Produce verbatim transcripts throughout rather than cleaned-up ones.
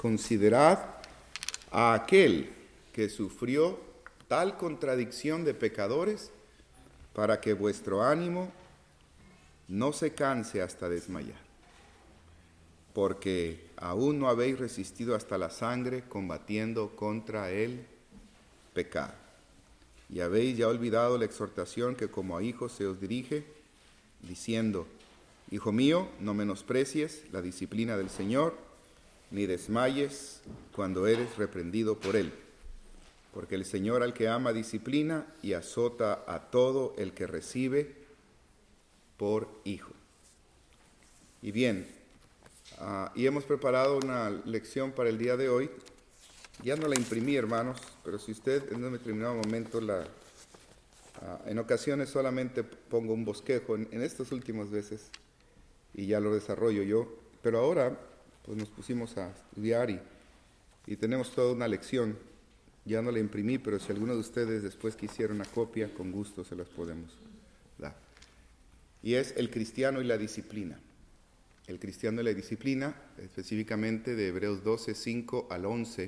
considerad a aquel que sufrió tal contradicción de pecadores, para que vuestro ánimo no se canse hasta desmayar. Porque aún no habéis resistido hasta la sangre combatiendo contra el pecado. Y habéis ya olvidado la exhortación que como a hijos se os dirige, diciendo: Hijo mío, no menosprecies la disciplina del Señor, ni desmayes cuando eres reprendido por Él. Porque el Señor al que ama disciplina y azota a todo el que recibe por hijo. Y bien, uh, y hemos preparado una lección para el día de hoy. Ya no la imprimí, hermanos, pero si usted en un determinado momento la... Uh, en ocasiones solamente pongo un bosquejo, en, en estas últimas veces, y ya lo desarrollo yo. Pero ahora pues nos pusimos a estudiar y, y tenemos toda una lección. Ya no la imprimí, pero si alguno de ustedes después quisiera una copia, con gusto se las podemos dar. Y es el cristiano y la disciplina. El cristiano y la disciplina, específicamente de Hebreos doce, cinco al once.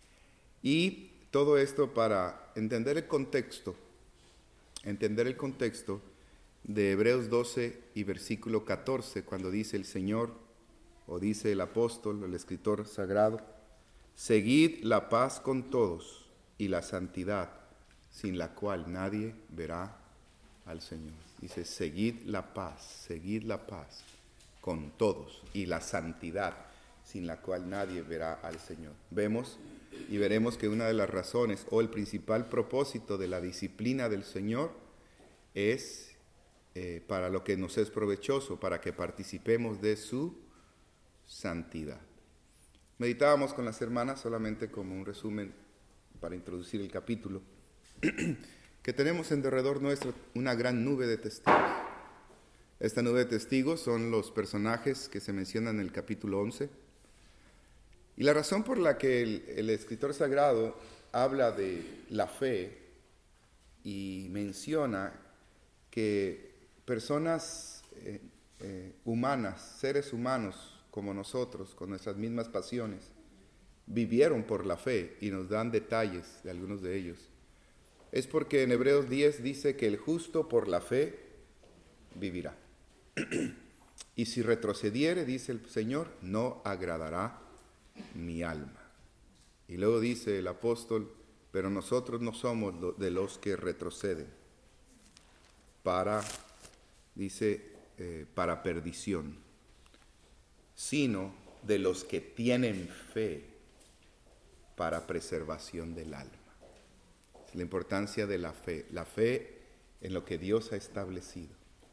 Y todo esto para entender el contexto, entender el contexto de Hebreos doce y versículo catorce, cuando dice el Señor, o dice el apóstol, el escritor sagrado: seguid la paz con todos y la santidad, sin la cual nadie verá al Señor. Dice, seguid la paz, seguid la paz con todos y la santidad, sin la cual nadie verá al Señor. Vemos y veremos que una de las razones o el principal propósito de la disciplina del Señor es eh, para lo que nos es provechoso, para que participemos de su santidad. Meditábamos con las hermanas, solamente como un resumen para introducir el capítulo, que tenemos en derredor nuestro una gran nube de testigos. Esta nube de testigos son los personajes que se mencionan en el capítulo once. Y la razón por la que el, el escritor sagrado habla de la fe y menciona que personas eh, eh, humanas, seres humanos como nosotros, con nuestras mismas pasiones, vivieron por la fe, y nos dan detalles de algunos de ellos, es porque en Hebreos diez dice que el justo por la fe vivirá. Y si retrocediere, dice el Señor, no agradará mi alma. Y luego dice el apóstol, pero nosotros no somos de los que retroceden para, dice, eh, para perdición, sino de los que tienen fe para preservación del alma. Es la importancia de la fe, la fe en lo que Dios ha establecido.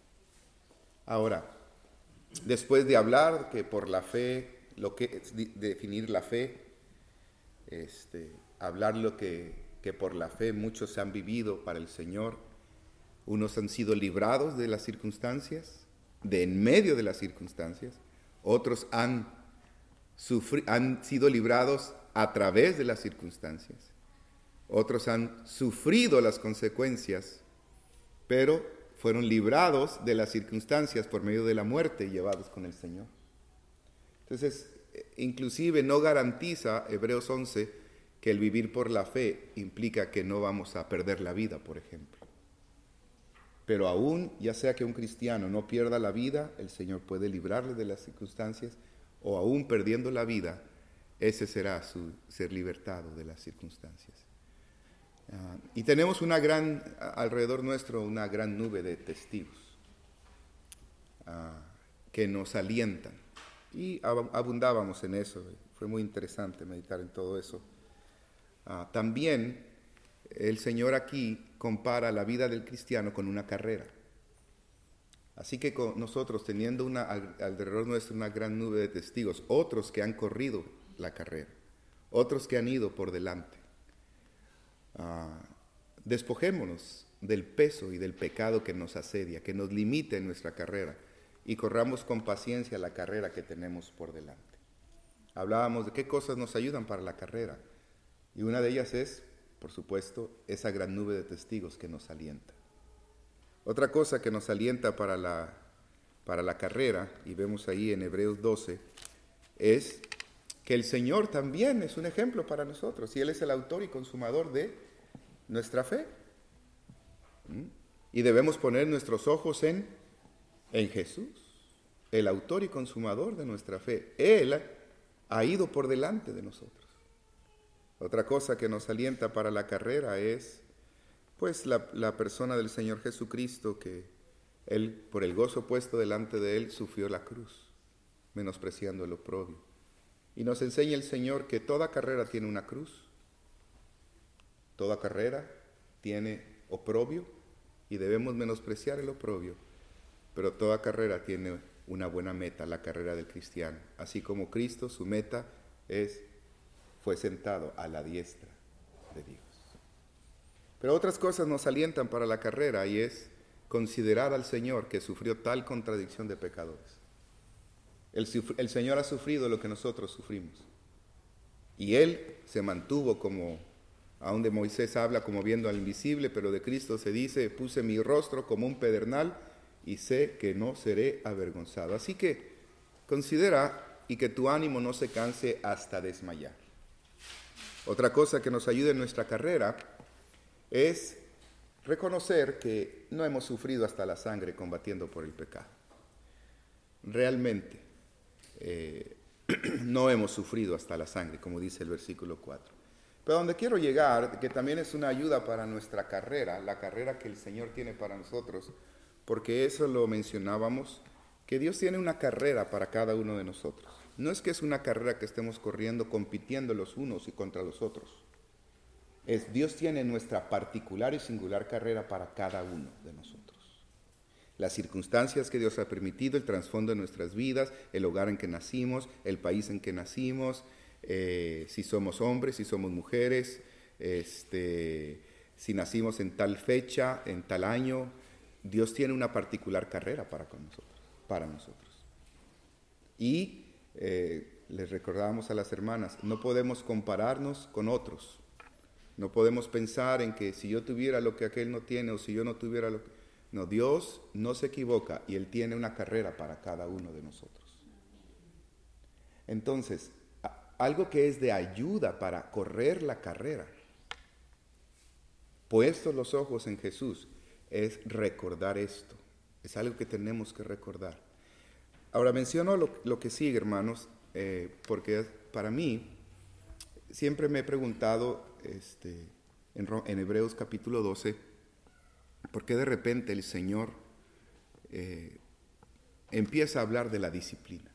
Ahora, después de hablar que por la fe, lo que es definir la fe, este, hablar lo que, que por la fe muchos han vivido para el Señor, unos han sido librados de las circunstancias, de en medio de las circunstancias, otros han, sufri- han sido librados a través de las circunstancias. Otros han sufrido las consecuencias, pero fueron librados de las circunstancias por medio de la muerte y llevados con el Señor. Entonces, inclusive no garantiza Hebreos once que el vivir por la fe implica que no vamos a perder la vida, por ejemplo. Pero aún, ya sea que un cristiano no pierda la vida, el Señor puede librarle de las circunstancias, o aún perdiendo la vida, ese será su ser libertado de las circunstancias. Uh, y tenemos una gran, alrededor nuestro, una gran nube de testigos uh, que nos alientan. Y ab- abundábamos en eso, fue muy interesante meditar en todo eso. Uh, también el Señor aquí compara la vida del cristiano con una carrera. Así que con nosotros, teniendo una, alrededor nuestro una gran nube de testigos, otros que han corrido la carrera, otros que han ido por delante. Uh, despojémonos del peso y del pecado que nos asedia, que nos limite en nuestra carrera, y corramos con paciencia la carrera que tenemos por delante. Hablábamos de qué cosas nos ayudan para la carrera, y una de ellas es, por supuesto, esa gran nube de testigos que nos alienta. Otra cosa que nos alienta para la, para la carrera, y vemos ahí en Hebreos doce, es que el Señor también es un ejemplo para nosotros y Él es el autor y consumador de nuestra fe. ¿Mm? Y debemos poner nuestros ojos en, en Jesús, el autor y consumador de nuestra fe. Él ha ido por delante de nosotros. Otra cosa que nos alienta para la carrera es pues la, la persona del Señor Jesucristo, que Él, por el gozo puesto delante de Él, sufrió la cruz, menospreciando el oprobio. Y nos enseña el Señor que toda carrera tiene una cruz, toda carrera tiene oprobio y debemos menospreciar el oprobio, pero toda carrera tiene una buena meta, la carrera del cristiano. Así como Cristo, su meta es, fue sentado a la diestra de Dios. Pero otras cosas nos alientan para la carrera y es considerar al Señor que sufrió tal contradicción de pecadores. El, el Señor ha sufrido lo que nosotros sufrimos. Y Él se mantuvo como, aún de Moisés habla como viendo al invisible, pero de Cristo se dice, puse mi rostro como un pedernal y sé que no seré avergonzado. Así que considera y que tu ánimo no se canse hasta desmayar. Otra cosa que nos ayuda en nuestra carrera es reconocer que no hemos sufrido hasta la sangre combatiendo por el pecado. Realmente eh, no hemos sufrido hasta la sangre, como dice el versículo cuatro. Pero donde quiero llegar, que también es una ayuda para nuestra carrera, la carrera que el Señor tiene para nosotros, porque eso lo mencionábamos, que Dios tiene una carrera para cada uno de nosotros. No es que es una carrera que estemos corriendo, compitiendo los unos y contra los otros. Es Dios tiene nuestra particular y singular carrera para cada uno de nosotros. Las circunstancias que Dios ha permitido, el trasfondo de nuestras vidas, el hogar en que nacimos, el país en que nacimos, eh, si somos hombres, si somos mujeres, este, si nacimos en tal fecha, en tal año, Dios tiene una particular carrera para con nosotros, para nosotros. Y eh, les recordábamos a las hermanas, no podemos compararnos con otros. No podemos pensar en que si yo tuviera lo que aquel no tiene o si yo no tuviera lo que... No, Dios no se equivoca y Él tiene una carrera para cada uno de nosotros. Entonces, algo que es de ayuda para correr la carrera, puestos los ojos en Jesús, es recordar esto. Es algo que tenemos que recordar. Ahora menciono lo, lo que sigue, hermanos, eh, porque para mí siempre me he preguntado este, en, en Hebreos capítulo doce, ¿por qué de repente el Señor eh, empieza a hablar de la disciplina?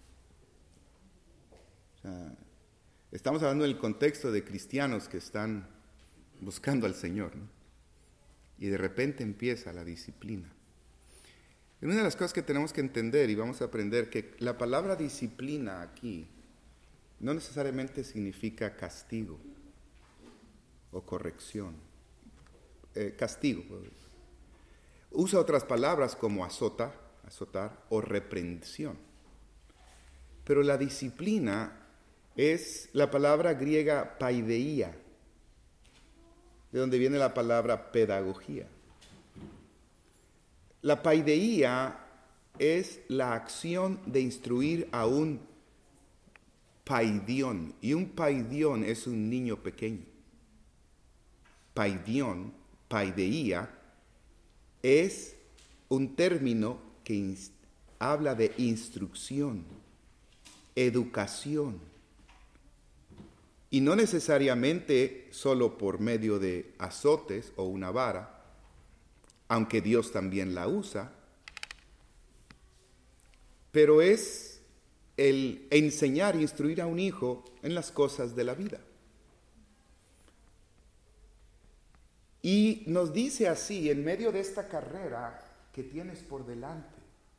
O sea, estamos hablando del contexto de cristianos que están buscando al Señor, ¿no? Y de repente empieza la disciplina. Y una de las cosas que tenemos que entender y vamos a aprender que la palabra disciplina aquí no necesariamente significa castigo o corrección. Eh, castigo. Usa otras palabras como azota, azotar o reprensión. Pero la disciplina es la palabra griega paideia, de donde viene la palabra pedagogía. La paideia es la acción de instruir a un paidión, y un paidión es un niño pequeño. Paidión, paideia, es un término que inst- habla de instrucción, educación, y no necesariamente solo por medio de azotes o una vara, aunque Dios también la usa, pero es el enseñar e instruir a un hijo en las cosas de la vida. Y nos dice así, en medio de esta carrera que tienes por delante,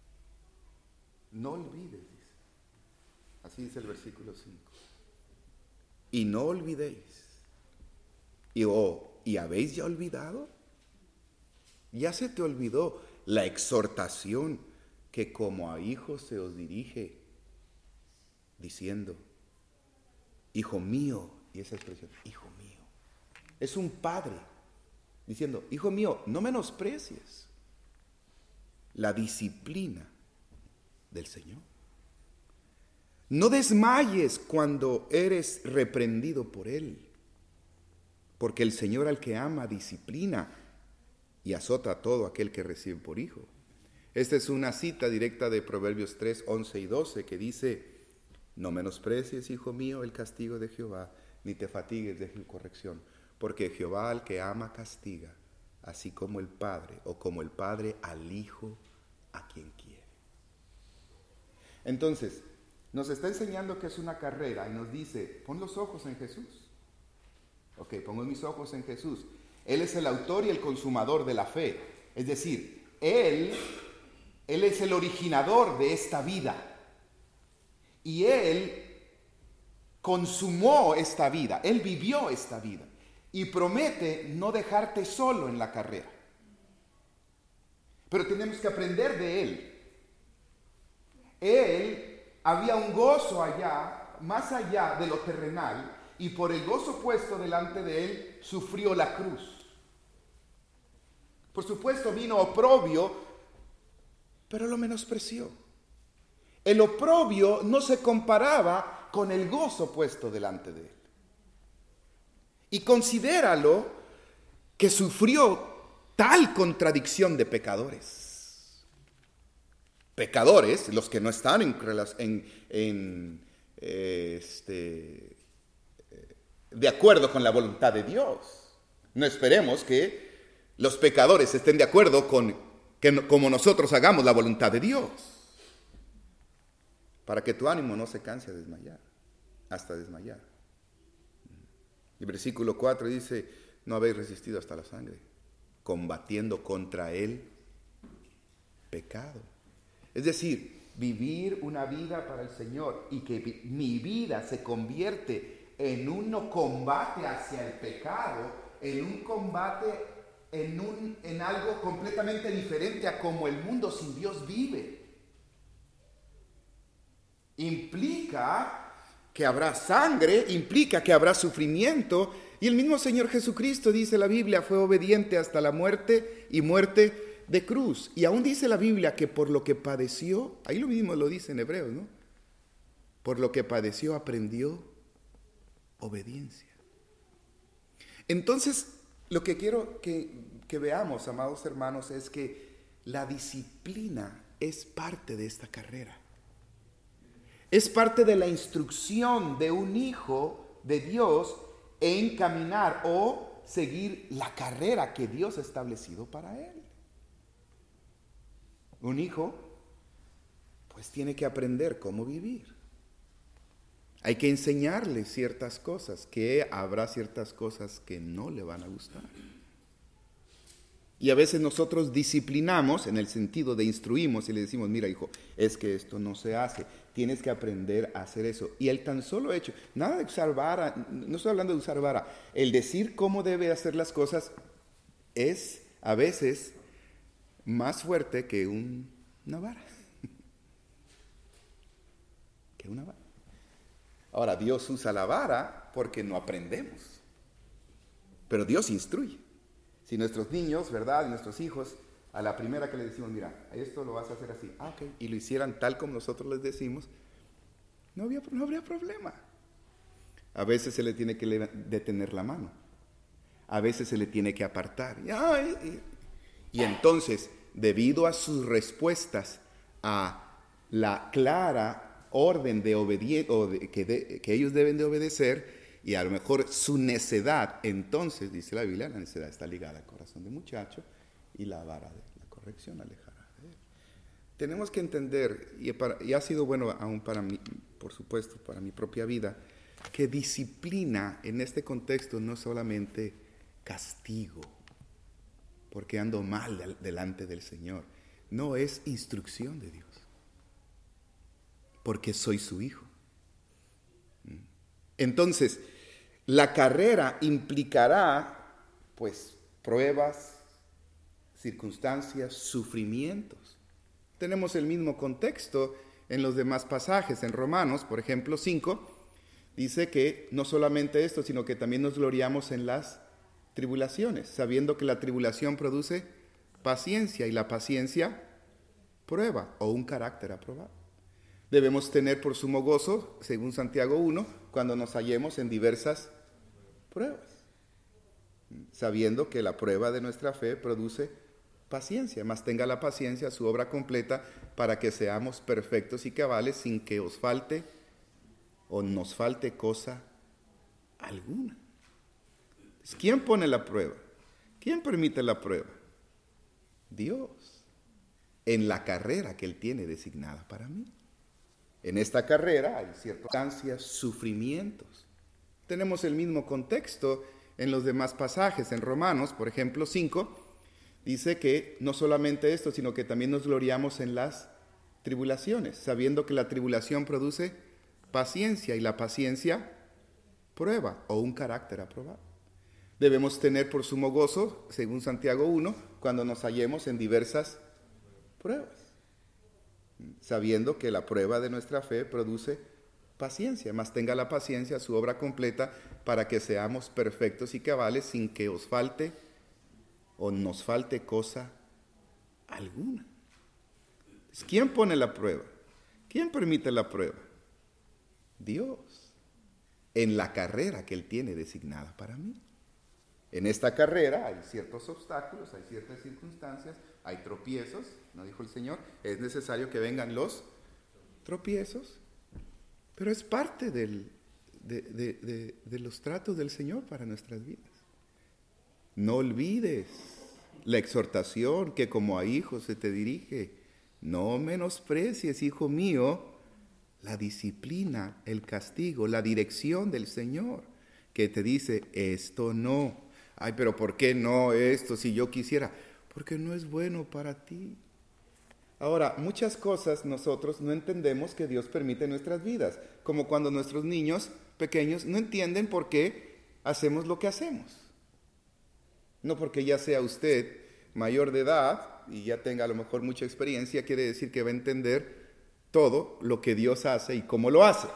no olvides, dice. Así dice el versículo cinco. Y no olvidéis. Y, oh, ¿y habéis ya olvidado? Ya se te olvidó la exhortación que como a hijos se os dirige, diciendo, hijo mío, y esa expresión, hijo mío, es un padre diciendo, hijo mío, no menosprecies la disciplina del Señor. No desmayes cuando eres reprendido por Él, porque el Señor al que ama disciplina y azota a todo aquel que recibe por hijo. Esta es una cita directa de Proverbios tres, once y doce que dice: no menosprecies, hijo mío, el castigo de Jehová, ni te fatigues de su corrección, porque Jehová al que ama castiga, así como el Padre, o como el Padre al Hijo a quien quiere. Entonces, nos está enseñando que es una carrera y nos dice: pon los ojos en Jesús. Ok, pongo mis ojos en Jesús. Él es el autor y el consumador de la fe. Es decir, Él, Él es el originador de esta vida. Y Él consumó esta vida. Él vivió esta vida. Y promete no dejarte solo en la carrera. Pero tenemos que aprender de Él. Él había un gozo allá, más allá de lo terrenal, y por el gozo puesto delante de Él, sufrió la cruz. Por supuesto vino oprobio, pero lo menospreció. El oprobio no se comparaba con el gozo puesto delante de Él. Y considéralo que sufrió tal contradicción de pecadores. Pecadores, los que no están en, en, en este, de acuerdo con la voluntad de Dios. No esperemos que los pecadores estén de acuerdo con que como nosotros hagamos la voluntad de Dios. Para que tu ánimo no se canse a desmayar, hasta desmayar. El versículo cuatro dice: no habéis resistido hasta la sangre, combatiendo contra el pecado. Es decir, vivir una vida para el Señor y que mi vida se convierte en un combate hacia el pecado, en un combate, en, un, en algo completamente diferente a como el mundo sin Dios vive. Implica que habrá sangre, implica que habrá sufrimiento, y el mismo Señor Jesucristo, dice la Biblia, fue obediente hasta la muerte y muerte de cruz. Y aún dice la Biblia que por lo que padeció, ahí lo mismo lo dice en Hebreos, ¿no? Por lo que padeció aprendió obediencia. Entonces, lo que quiero que, que veamos, amados hermanos, es que la disciplina es parte de esta carrera. Es parte de la instrucción de un hijo de Dios en caminar o seguir la carrera que Dios ha establecido para él. Un hijo, pues tiene que aprender cómo vivir. Hay que enseñarle ciertas cosas, que habrá ciertas cosas que no le van a gustar. Y a veces nosotros disciplinamos en el sentido de instruimos y le decimos: mira, hijo, es que esto no se hace, tienes que aprender a hacer eso. Y el tan solo hecho, nada de usar vara, no estoy hablando de usar vara, el decir cómo debe hacer las cosas es a veces más fuerte que un, una vara. que una vara. Ahora, Dios usa la vara porque no aprendemos, pero Dios instruye. Si nuestros niños, ¿verdad? Nuestros hijos, a la primera que les decimos: mira, esto lo vas a hacer así, ah, ok, y lo hicieran tal como nosotros les decimos, no había, no habría problema. A veces se le tiene que detener la mano, a veces se le tiene que apartar. Y, ay, y, y entonces, debido a sus respuestas a la clara orden de obediencia que, de, que ellos deben de obedecer, y a lo mejor su necedad, entonces, dice la Biblia, la necedad está ligada al corazón del muchacho y la vara de la corrección alejará de él. Tenemos que entender, y, para, y ha sido bueno aún para mí, por supuesto, para mi propia vida, que disciplina en este contexto no es solamente castigo, porque ando mal delante del Señor. No, es instrucción de Dios, porque soy su hijo. Entonces, la carrera implicará, pues, pruebas, circunstancias, sufrimientos. Tenemos el mismo contexto en los demás pasajes. En Romanos, por ejemplo, cinco, dice que no solamente esto, sino que también nos gloriamos en las tribulaciones, sabiendo que la tribulación produce paciencia y la paciencia prueba o un carácter aprobado. Debemos tener por sumo gozo, según Santiago uno, cuando nos hallemos en diversas pruebas, sabiendo que la prueba de nuestra fe produce paciencia, mas tenga la paciencia su obra completa para que seamos perfectos y cabales sin que os falte o nos falte cosa alguna. ¿Quién pone la prueba? ¿Quién permite la prueba? Dios, en la carrera que Él tiene designada para mí. En esta carrera hay ciertas ansias, sufrimientos. Tenemos el mismo contexto en los demás pasajes. En Romanos, por ejemplo, cinco, dice que no solamente esto, sino que también nos gloriamos en las tribulaciones, sabiendo que la tribulación produce paciencia y la paciencia prueba o un carácter aprobado. Debemos tener por sumo gozo, según Santiago uno, cuando nos hallemos en diversas pruebas, sabiendo que la prueba de nuestra fe produce paciencia, mas tenga la paciencia su obra completa para que seamos perfectos y cabales sin que os falte o nos falte cosa alguna. ¿Quién pone la prueba? ¿Quién permite la prueba? Dios, en la carrera que Él tiene designada para mí. En esta carrera hay ciertos obstáculos, hay ciertas circunstancias, hay tropiezos, ¿no dijo el Señor? Es necesario que vengan los tropiezos, pero es parte del, de, de, de, de los tratos del Señor para nuestras vidas. No olvides la exhortación que como a hijos se te dirige. No menosprecies, hijo mío, la disciplina, el castigo, la dirección del Señor, que te dice, esto no. Ay, pero ¿por qué no esto si yo quisiera? Porque no es bueno para ti. Ahora, muchas cosas nosotros no entendemos que Dios permite en nuestras vidas, como cuando nuestros niños pequeños no entienden por qué hacemos lo que hacemos. No porque ya sea usted mayor de edad y ya tenga a lo mejor mucha experiencia, quiere decir que va a entender todo lo que Dios hace y cómo lo hace.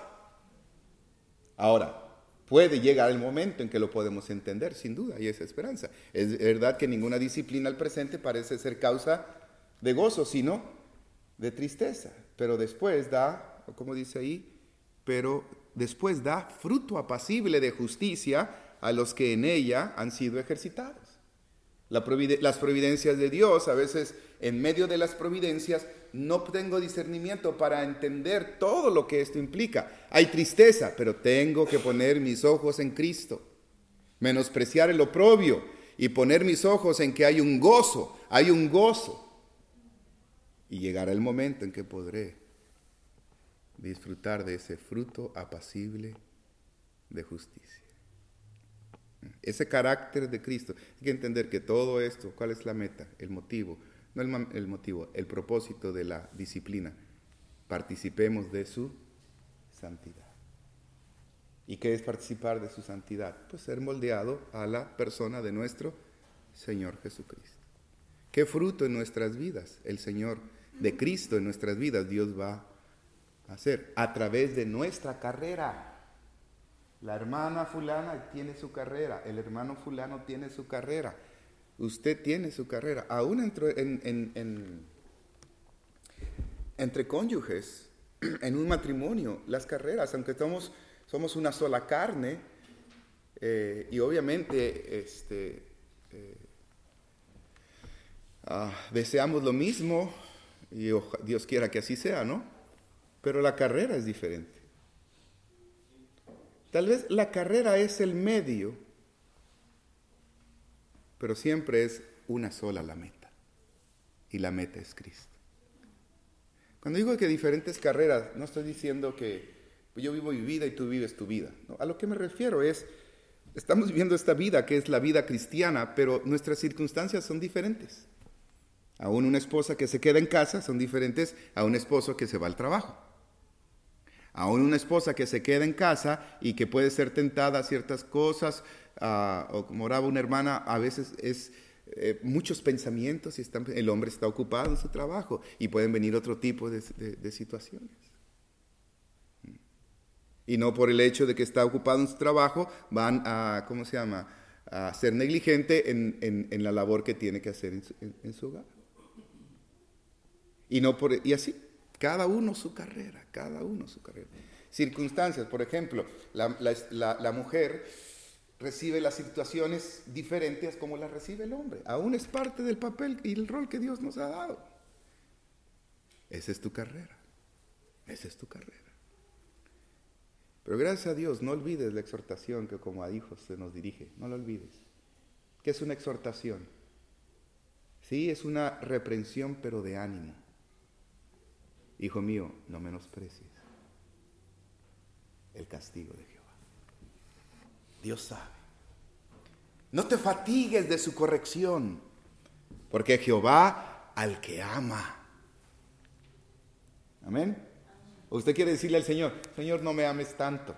Ahora, puede llegar el momento en que lo podemos entender, sin duda, y esa esperanza. Es verdad que ninguna disciplina al presente parece ser causa de gozo, sino de tristeza. Pero después da, como dice ahí, pero después da fruto apacible de justicia a los que en ella han sido ejercitados. La providen- las providencias de Dios, a veces en medio de las providencias, no tengo discernimiento para entender todo lo que esto implica. Hay tristeza, pero tengo que poner mis ojos en Cristo, menospreciar el oprobio y poner mis ojos en que hay un gozo, hay un gozo. Y llegará el momento en que podré disfrutar de ese fruto apacible de justicia. Ese carácter de Cristo. Hay que entender que todo esto, ¿cuál es la meta? El motivo. No el, el motivo, el propósito de la disciplina. Participemos de su santidad. ¿Y qué es participar de su santidad? Pues ser moldeado a la persona de nuestro Señor Jesucristo. ¿Qué fruto en nuestras vidas el Señor de Cristo en nuestras vidas Dios va a hacer? A través de nuestra carrera. La hermana fulana tiene su carrera, el hermano fulano tiene su carrera, usted tiene su carrera. Aún entre, en, en, en, entre cónyuges, en un matrimonio, las carreras, aunque somos, somos una sola carne, eh, y obviamente este, eh, ah, deseamos lo mismo, y oja, Dios quiera que así sea, ¿no? Pero la carrera es diferente. Tal vez la carrera es el medio, pero siempre es una sola la meta. Y la meta es Cristo. Cuando digo que diferentes carreras, no estoy diciendo que yo vivo mi vida y tú vives tu vida. No, a lo que me refiero es, estamos viviendo esta vida que es la vida cristiana, pero nuestras circunstancias son diferentes. Aún una esposa que se queda en casa son diferentes a un esposo que se va al trabajo. Aún una esposa que se queda en casa y que puede ser tentada a ciertas cosas, uh, o como oraba una hermana, a veces es eh, muchos pensamientos y están, el hombre está ocupado en su trabajo y pueden venir otro tipo de, de, de situaciones. Y no por el hecho de que está ocupado en su trabajo van a, ¿cómo se llama?, a ser negligente en, en, en la labor que tiene que hacer en su, en, en su hogar. Y, no por, y así. Cada uno su carrera, cada uno su carrera. Circunstancias, por ejemplo, la, la, la, la mujer recibe las situaciones diferentes como las recibe el hombre. Aún es parte del papel y el rol que Dios nos ha dado. Esa es tu carrera, esa es tu carrera. Pero gracias a Dios, no olvides la exhortación que como a hijos se nos dirige, no lo olvides. ¿Qué es una exhortación? Sí, es una reprensión, pero de ánimo. Hijo mío, no menosprecies el castigo de Jehová. Dios sabe. No te fatigues de su corrección, porque Jehová al que ama. Amén. ¿O usted quiere decirle al Señor, Señor, no me ames tanto?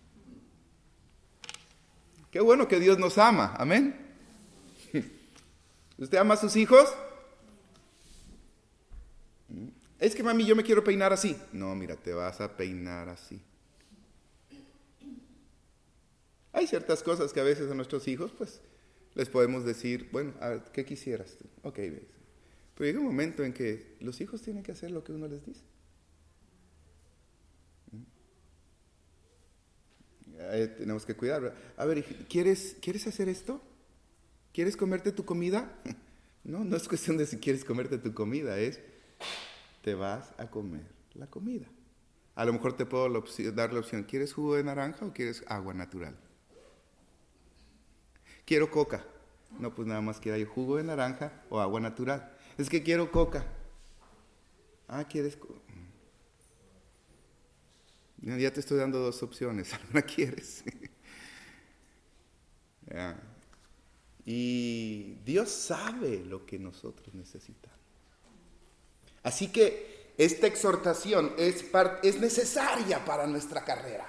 Qué bueno que Dios nos ama. Amén. ¿Usted ama a sus hijos? Es que mami, yo me quiero peinar así. No, mira, te vas a peinar así. Hay ciertas cosas que a veces a nuestros hijos, pues, les podemos decir, bueno, a ver, ¿qué quisieras tú? Ok, ves. Pero llega un momento en que los hijos tienen que hacer lo que uno les dice. Ahí tenemos que cuidar, ¿verdad? A ver, ¿quieres, ¿quieres hacer esto? ¿Quieres comerte tu comida? No, no es cuestión de si quieres comerte tu comida, es te vas a comer la comida. A lo mejor te puedo la opción, dar la opción, ¿quieres jugo de naranja o quieres agua natural? Quiero coca. No, pues nada más que hay jugo de naranja o agua natural. Es que quiero coca. Ah, ¿quieres coca? Ya te estoy dando dos opciones, ¿alguna quieres? Yeah. Y Dios sabe lo que nosotros necesitamos. Así que esta exhortación es, part- es necesaria para nuestra carrera.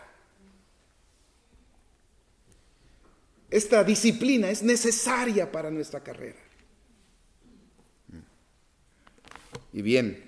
Esta disciplina es necesaria para nuestra carrera. Y bien,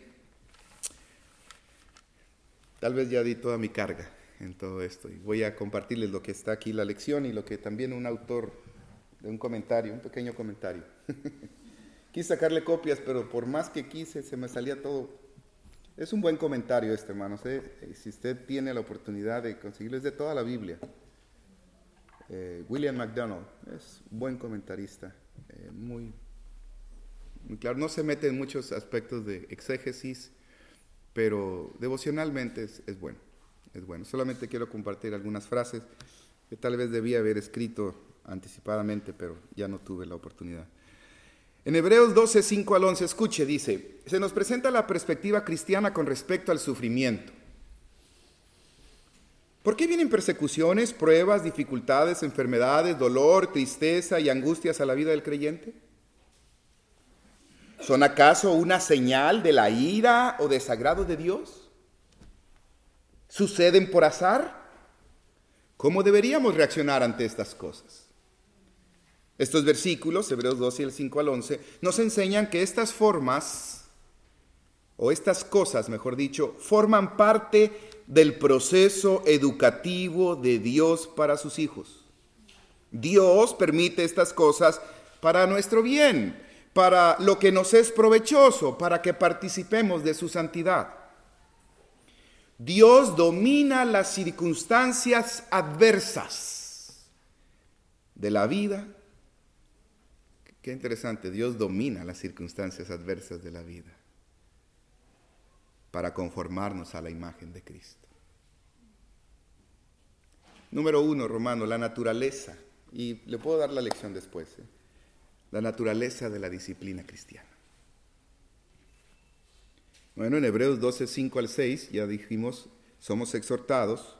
tal vez ya di toda mi carga en todo esto y voy a compartirles lo que está aquí, la lección y lo que también un autor de un comentario, un pequeño comentario. Quise sacarle copias, pero por más que quise se me salía todo. Es un buen comentario este, hermanos. ¿eh? Si usted tiene la oportunidad de conseguirlo, es de toda la Biblia. Eh, William MacDonald es un buen comentarista, eh, muy, muy claro. No se mete en muchos aspectos de exégesis, pero devocionalmente es, es bueno, es bueno. Solamente quiero compartir algunas frases que tal vez debía haber escrito anticipadamente, pero ya no tuve la oportunidad. En Hebreos doce, cinco al once, escuche, dice, se nos presenta la perspectiva cristiana con respecto al sufrimiento. ¿Por qué vienen persecuciones, pruebas, dificultades, enfermedades, dolor, tristeza y angustias a la vida del creyente? ¿Son acaso una señal de la ira o desagrado de Dios? ¿Suceden por azar? ¿Cómo deberíamos reaccionar ante estas cosas? Estos versículos, Hebreos doce, del cinco al once, nos enseñan que estas formas, o estas cosas, mejor dicho, forman parte del proceso educativo de Dios para sus hijos. Dios permite estas cosas para nuestro bien, para lo que nos es provechoso, para que participemos de su santidad. Dios domina las circunstancias adversas de la vida. Qué interesante, Dios domina las circunstancias adversas de la vida para conformarnos a la imagen de Cristo. Número uno, Romano, la naturaleza. Y le puedo dar la lección después. ¿eh? La naturaleza de la disciplina cristiana. Bueno, en Hebreos doce, cinco al seis, ya dijimos, somos exhortados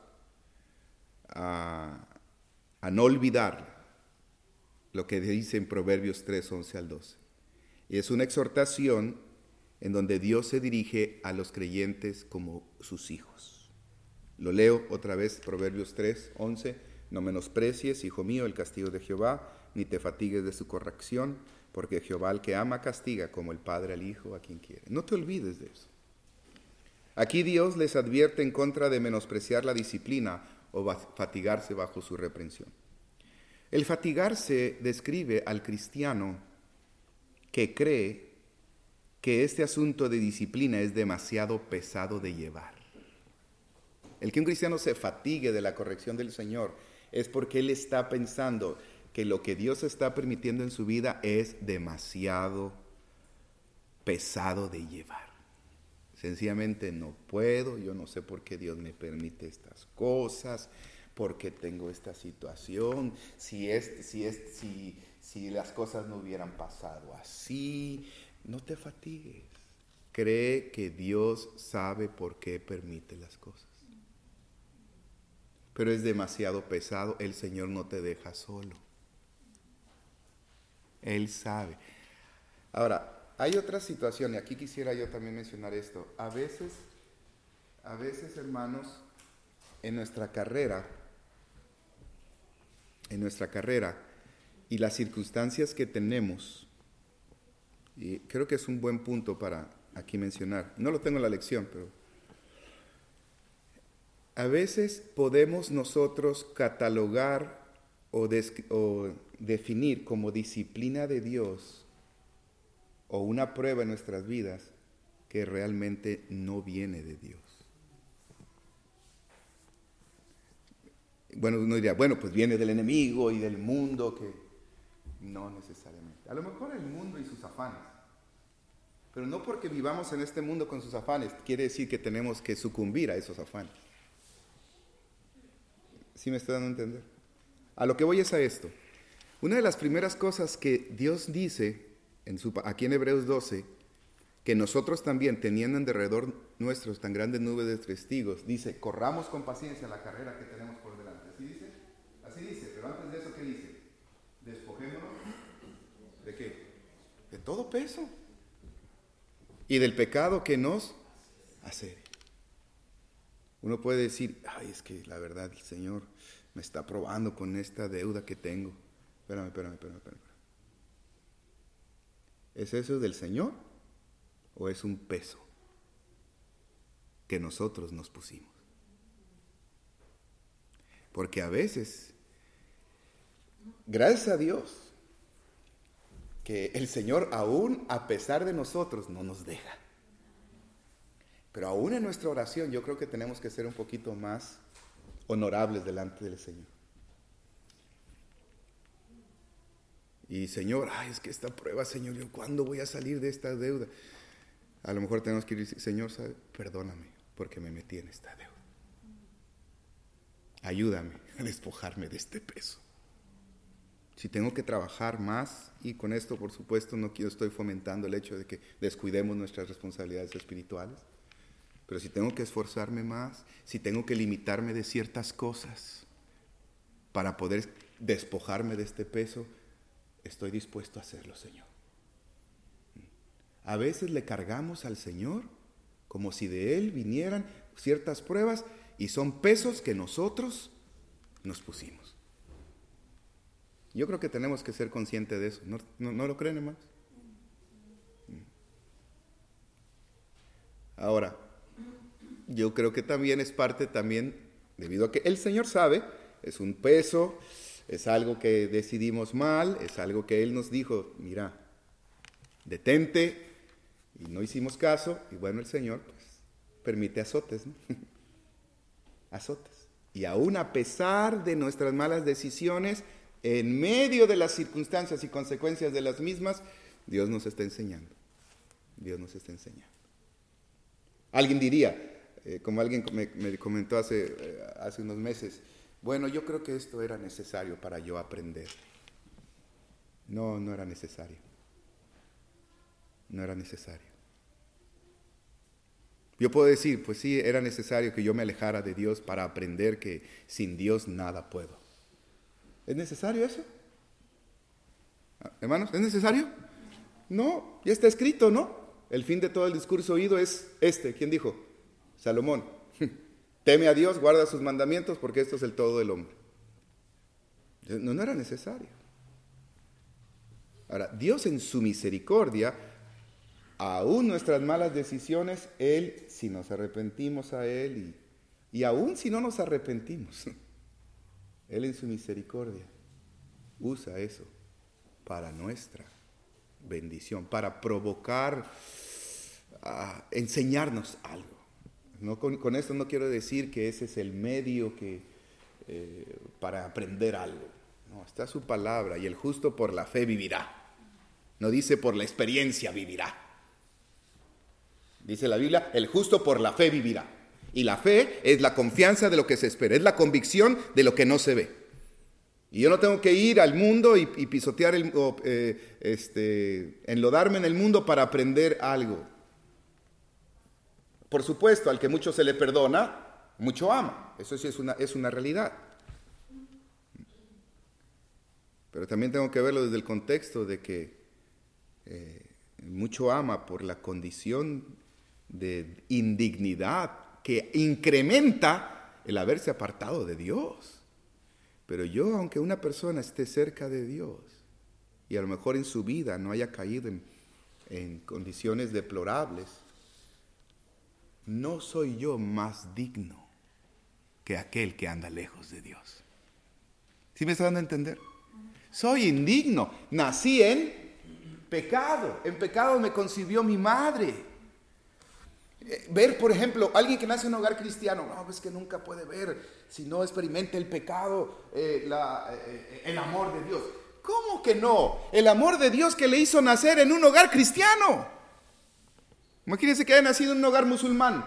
a, a no olvidar lo que dice en Proverbios tres, once al doce. Y es una exhortación en donde Dios se dirige a los creyentes como sus hijos. Lo leo otra vez, Proverbios tres, once. No menosprecies, hijo mío, el castigo de Jehová, ni te fatigues de su corrección, porque Jehová al que ama castiga como el padre al hijo a quien quiere. No te olvides de eso. Aquí Dios les advierte en contra de menospreciar la disciplina o fatigarse bajo su reprensión. El fatigarse describe al cristiano que cree que este asunto de disciplina es demasiado pesado de llevar. El que un cristiano se fatigue de la corrección del Señor es porque él está pensando que lo que Dios está permitiendo en su vida es demasiado pesado de llevar. Sencillamente no puedo, yo no sé por qué Dios me permite estas cosas, por qué tengo esta situación, si, es, si, es, si, si las cosas no hubieran pasado así. No te fatigues, cree que Dios sabe por qué permite las cosas. Pero es demasiado pesado, el Señor no te deja solo. Él sabe. Ahora, hay otra situación, y aquí quisiera yo también mencionar esto. A veces, a veces, hermanos, en nuestra carrera, en nuestra carrera, y las circunstancias que tenemos, y creo que es un buen punto para aquí mencionar. No lo tengo en la lección, pero a veces podemos nosotros catalogar o, des- o definir como disciplina de Dios o una prueba en nuestras vidas que realmente no viene de Dios. Bueno, uno diría, bueno, pues viene del enemigo y del mundo, que no necesariamente. A lo mejor el mundo y sus afanes. Pero no porque vivamos en este mundo con sus afanes, quiere decir que tenemos que sucumbir a esos afanes. ¿Sí me está dando a entender? A lo que voy es a esto. Una de las primeras cosas que Dios dice en su, aquí en Hebreos doce, que nosotros también, teniendo en derredor nuestros tan grandes nubes de testigos, dice, corramos con paciencia la carrera que tenemos por delante. ¿Así dice? Así dice, pero antes de eso, ¿qué dice? Despojémonos. ¿De qué? De todo peso. Y del pecado que nos asedia. Uno puede decir, ay, es que la verdad el Señor me está probando con esta deuda que tengo. Espérame, espérame, espérame, espérame. ¿Es eso del Señor o es un peso que nosotros nos pusimos? Porque a veces, gracias a Dios, que el Señor aún a pesar de nosotros no nos deja. Pero aún en nuestra oración yo creo que tenemos que ser un poquito más honorables delante del Señor. Y Señor, ay, es que esta prueba, Señor, ¿yo cuándo voy a salir de esta deuda? A lo mejor tenemos que ir, Señor, ¿sabe? Perdóname porque me metí en esta deuda. Ayúdame a despojarme de este peso. Si tengo que trabajar más, y con esto, por supuesto, no quiero, estoy fomentando el hecho de que descuidemos nuestras responsabilidades espirituales. Pero si tengo que esforzarme más, si tengo que limitarme de ciertas cosas para poder despojarme de este peso, estoy dispuesto a hacerlo, Señor. A veces le cargamos al Señor como si de Él vinieran ciertas pruebas y son pesos que nosotros nos pusimos. Yo creo que tenemos que ser conscientes de eso. ¿No, no, no lo creen, hermanos? Ahora, yo creo que también es parte también, debido a que el Señor sabe, es un peso, es algo que decidimos mal, es algo que Él nos dijo, mira, detente, y no hicimos caso, y bueno, el Señor pues permite azotes, ¿no? Azotes. Y aún a pesar de nuestras malas decisiones, en medio de las circunstancias y consecuencias de las mismas, Dios nos está enseñando. Dios nos está enseñando. Alguien diría, eh, como alguien me, me comentó hace, eh, hace unos meses, bueno, yo creo que esto era necesario para yo aprender. No, no era necesario. No era necesario. Yo puedo decir, pues sí, era necesario que yo me alejara de Dios para aprender que sin Dios nada puedo. ¿Es necesario eso? Hermanos, ¿es necesario? No, ya está escrito, ¿no? El fin de todo el discurso oído es este. ¿Quién dijo? Salomón. Teme a Dios, guarda sus mandamientos, porque esto es el todo del hombre. No, no era necesario. Ahora, Dios en su misericordia, aún nuestras malas decisiones, Él, si nos arrepentimos a Él, y, y aún si no nos arrepentimos, Él en su misericordia usa eso para nuestra bendición, para provocar a enseñarnos algo. No, con, con esto no quiero decir que ese es el medio que, eh, para aprender algo. No, está su palabra, y el justo por la fe vivirá. No dice por la experiencia vivirá. Dice la Biblia, el justo por la fe vivirá. Y la fe es la confianza de lo que se espera, es la convicción de lo que no se ve. Y yo no tengo que ir al mundo y, y pisotear, el, o, eh, este, enlodarme en el mundo para aprender algo. Por supuesto, al que mucho se le perdona, mucho ama. Eso sí es una, es una realidad. Pero también tengo que verlo desde el contexto de que eh, mucho ama por la condición de indignidad que incrementa el haberse apartado de Dios. Pero yo, aunque una persona esté cerca de Dios y a lo mejor en su vida no haya caído en, en condiciones deplorables, no soy yo más digno que aquel que anda lejos de Dios. ¿Sí me está dando a entender? Soy indigno. Nací en pecado. En pecado me concibió mi madre. Ver, por ejemplo, alguien que nace en un hogar cristiano, no, es que nunca puede ver si no experimenta el pecado, eh, la, eh, el amor de Dios. ¿Cómo que no? El amor de Dios que le hizo nacer en un hogar cristiano. Imagínense que haya nacido en un hogar musulmán.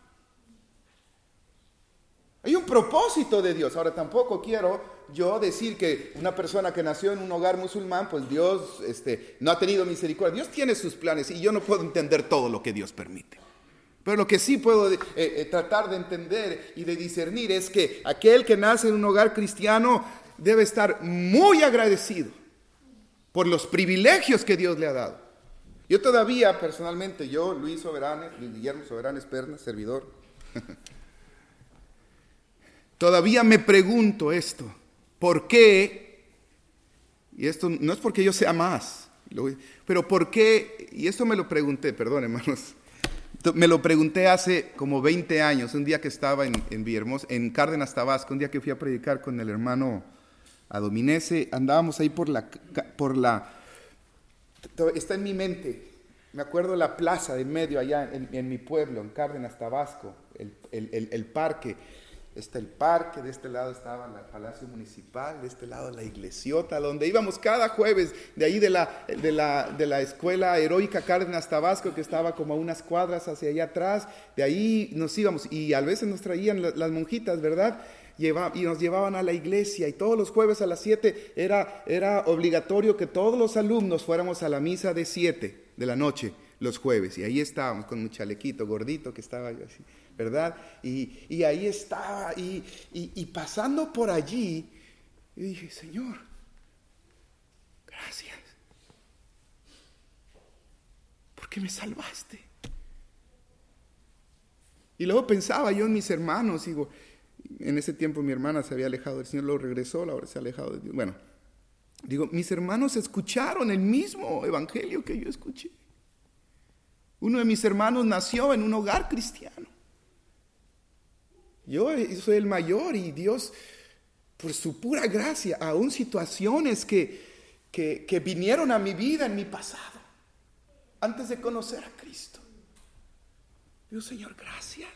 Hay un propósito de Dios. Ahora, tampoco quiero yo decir que una persona que nació en un hogar musulmán, pues Dios este, no ha tenido misericordia. Dios tiene sus planes y yo no puedo entender todo lo que Dios permite. Pero lo que sí puedo eh, eh, tratar de entender y de discernir es que aquel que nace en un hogar cristiano debe estar muy agradecido por los privilegios que Dios le ha dado. Yo todavía, personalmente, yo, Luis Soberanes, Luis Guillermo Soberanes Pernas, servidor, todavía me pregunto esto, ¿por qué? Y esto no es porque yo sea más, pero ¿por qué? Y esto me lo pregunté, perdón hermanos, me lo pregunté hace como veinte años, un día que estaba en, en Villahermosa, en Cárdenas, Tabasco, un día que fui a predicar con el hermano Adominese, andábamos ahí por la, por la, está en mi mente, me acuerdo de la plaza de medio allá en, en mi pueblo, en Cárdenas, Tabasco, el, el, el, el parque. Está el parque, de este lado estaba el Palacio Municipal, de este lado la iglesiota, donde íbamos cada jueves, de ahí de la, de la, de la Escuela Heroica Cárdenas Tabasco, que estaba como a unas cuadras hacia allá atrás, de ahí nos íbamos, y a veces nos traían las, las monjitas, ¿verdad? Lleva, y nos llevaban a la iglesia, y todos los jueves a las siete era, era obligatorio que todos los alumnos fuéramos a la misa de siete de la noche, los jueves, y ahí estábamos con un chalequito gordito que estaba yo así, ¿verdad? Y, y ahí estaba, y, y, y pasando por allí, y dije, Señor, gracias, porque me salvaste. Y luego pensaba yo en mis hermanos, digo, en ese tiempo mi hermana se había alejado del Señor, luego regresó, ahora se ha alejado de Dios. Bueno, digo, mis hermanos escucharon el mismo evangelio que yo escuché. Uno de mis hermanos nació en un hogar cristiano. Yo soy el mayor y Dios, por su pura gracia, aún situaciones que, que, que vinieron a mi vida en mi pasado, antes de conocer a Cristo. Dios, Señor, gracias.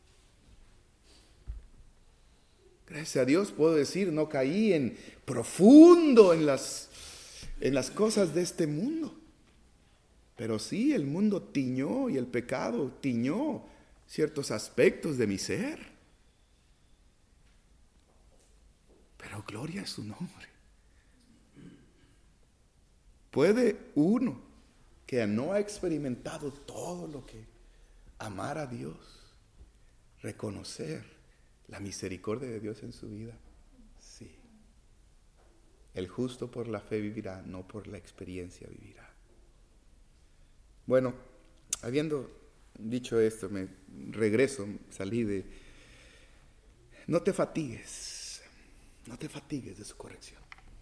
Gracias a Dios puedo decir, no caí en profundo en las, en las cosas de este mundo. Pero sí, el mundo tiñó y el pecado tiñó ciertos aspectos de mi ser. Pero gloria a su nombre. ¿Puede uno que no ha experimentado todo lo que amar a Dios, reconocer la misericordia de Dios en su vida? Sí. El justo por la fe vivirá, no por la experiencia vivirá. Bueno, habiendo dicho esto, me regreso, salí de... No te fatigues, no te fatigues de su corrección.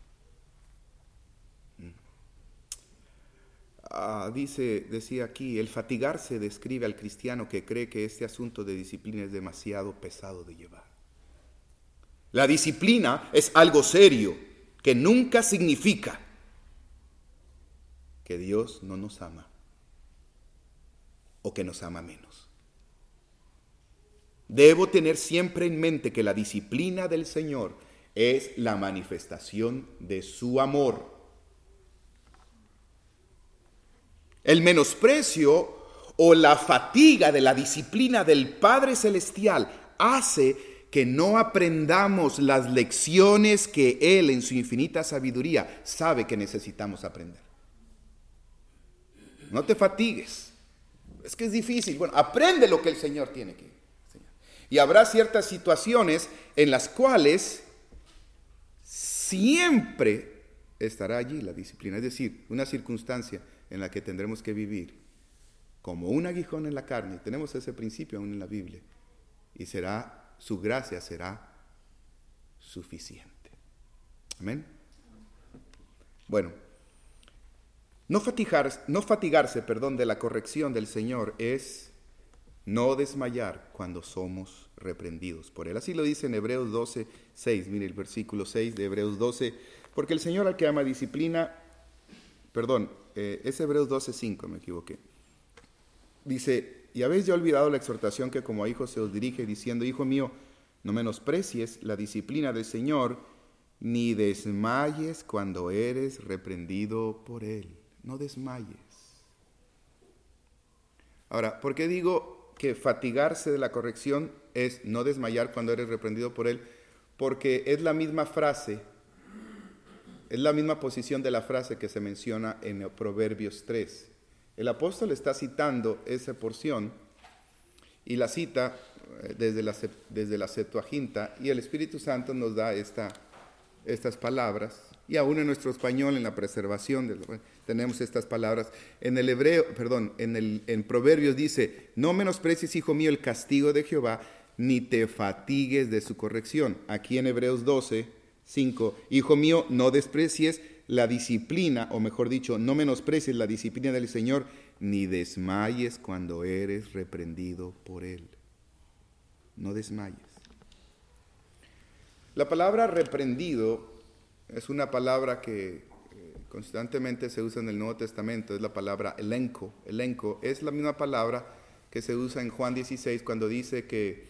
Ah, dice, decía aquí, el fatigarse describe al cristiano que cree que este asunto de disciplina es demasiado pesado de llevar. La disciplina es algo serio que nunca significa que Dios no nos ama. o que nos ama menos. Debo tener siempre en mente que la disciplina del Señor es la manifestación de su amor. El menosprecio o la fatiga de la disciplina del Padre Celestial hace que no aprendamos las lecciones que Él en su infinita sabiduría sabe que necesitamos aprender. No te fatigues. Es que es difícil. Bueno, aprende lo que el Señor tiene que enseñar. Y habrá ciertas situaciones en las cuales siempre estará allí la disciplina. Es decir, una circunstancia en la que tendremos que vivir como un aguijón en la carne. Tenemos ese principio aún en la Biblia. Y será, su gracia será suficiente. Amén. Bueno, no fatigarse, no fatigarse, perdón, de la corrección del Señor es no desmayar cuando somos reprendidos por Él. Así lo dice en Hebreos doce, seis. Mire el versículo seis de Hebreos doce. Porque el Señor al que ama disciplina, perdón, eh, es Hebreos doce, cinco, me equivoqué. Dice, y habéis ya olvidado la exhortación que como a hijos se os dirige, diciendo, hijo mío, no menosprecies la disciplina del Señor, ni desmayes cuando eres reprendido por Él. No desmayes. Ahora, ¿por qué digo que fatigarse de la corrección es no desmayar cuando eres reprendido por Él? Porque es la misma frase, es la misma posición de la frase que se menciona en Proverbios tres. El apóstol está citando esa porción y la cita desde la, desde la Septuaginta, y el Espíritu Santo nos da esta, estas palabras, y aún en nuestro español, en la preservación, de, tenemos estas palabras. En el hebreo, perdón, en, el, en Proverbios dice, no menosprecies, hijo mío, el castigo de Jehová, ni te fatigues de su corrección. Aquí en Hebreos doce, cinco, hijo mío, no desprecies la disciplina, o mejor dicho, no menosprecies la disciplina del Señor, ni desmayes cuando eres reprendido por Él. No desmayes. La palabra reprendido es una palabra que eh, constantemente se usa en el Nuevo Testamento, es la palabra elenco. Elenco es la misma palabra que se usa en Juan dieciséis cuando dice que,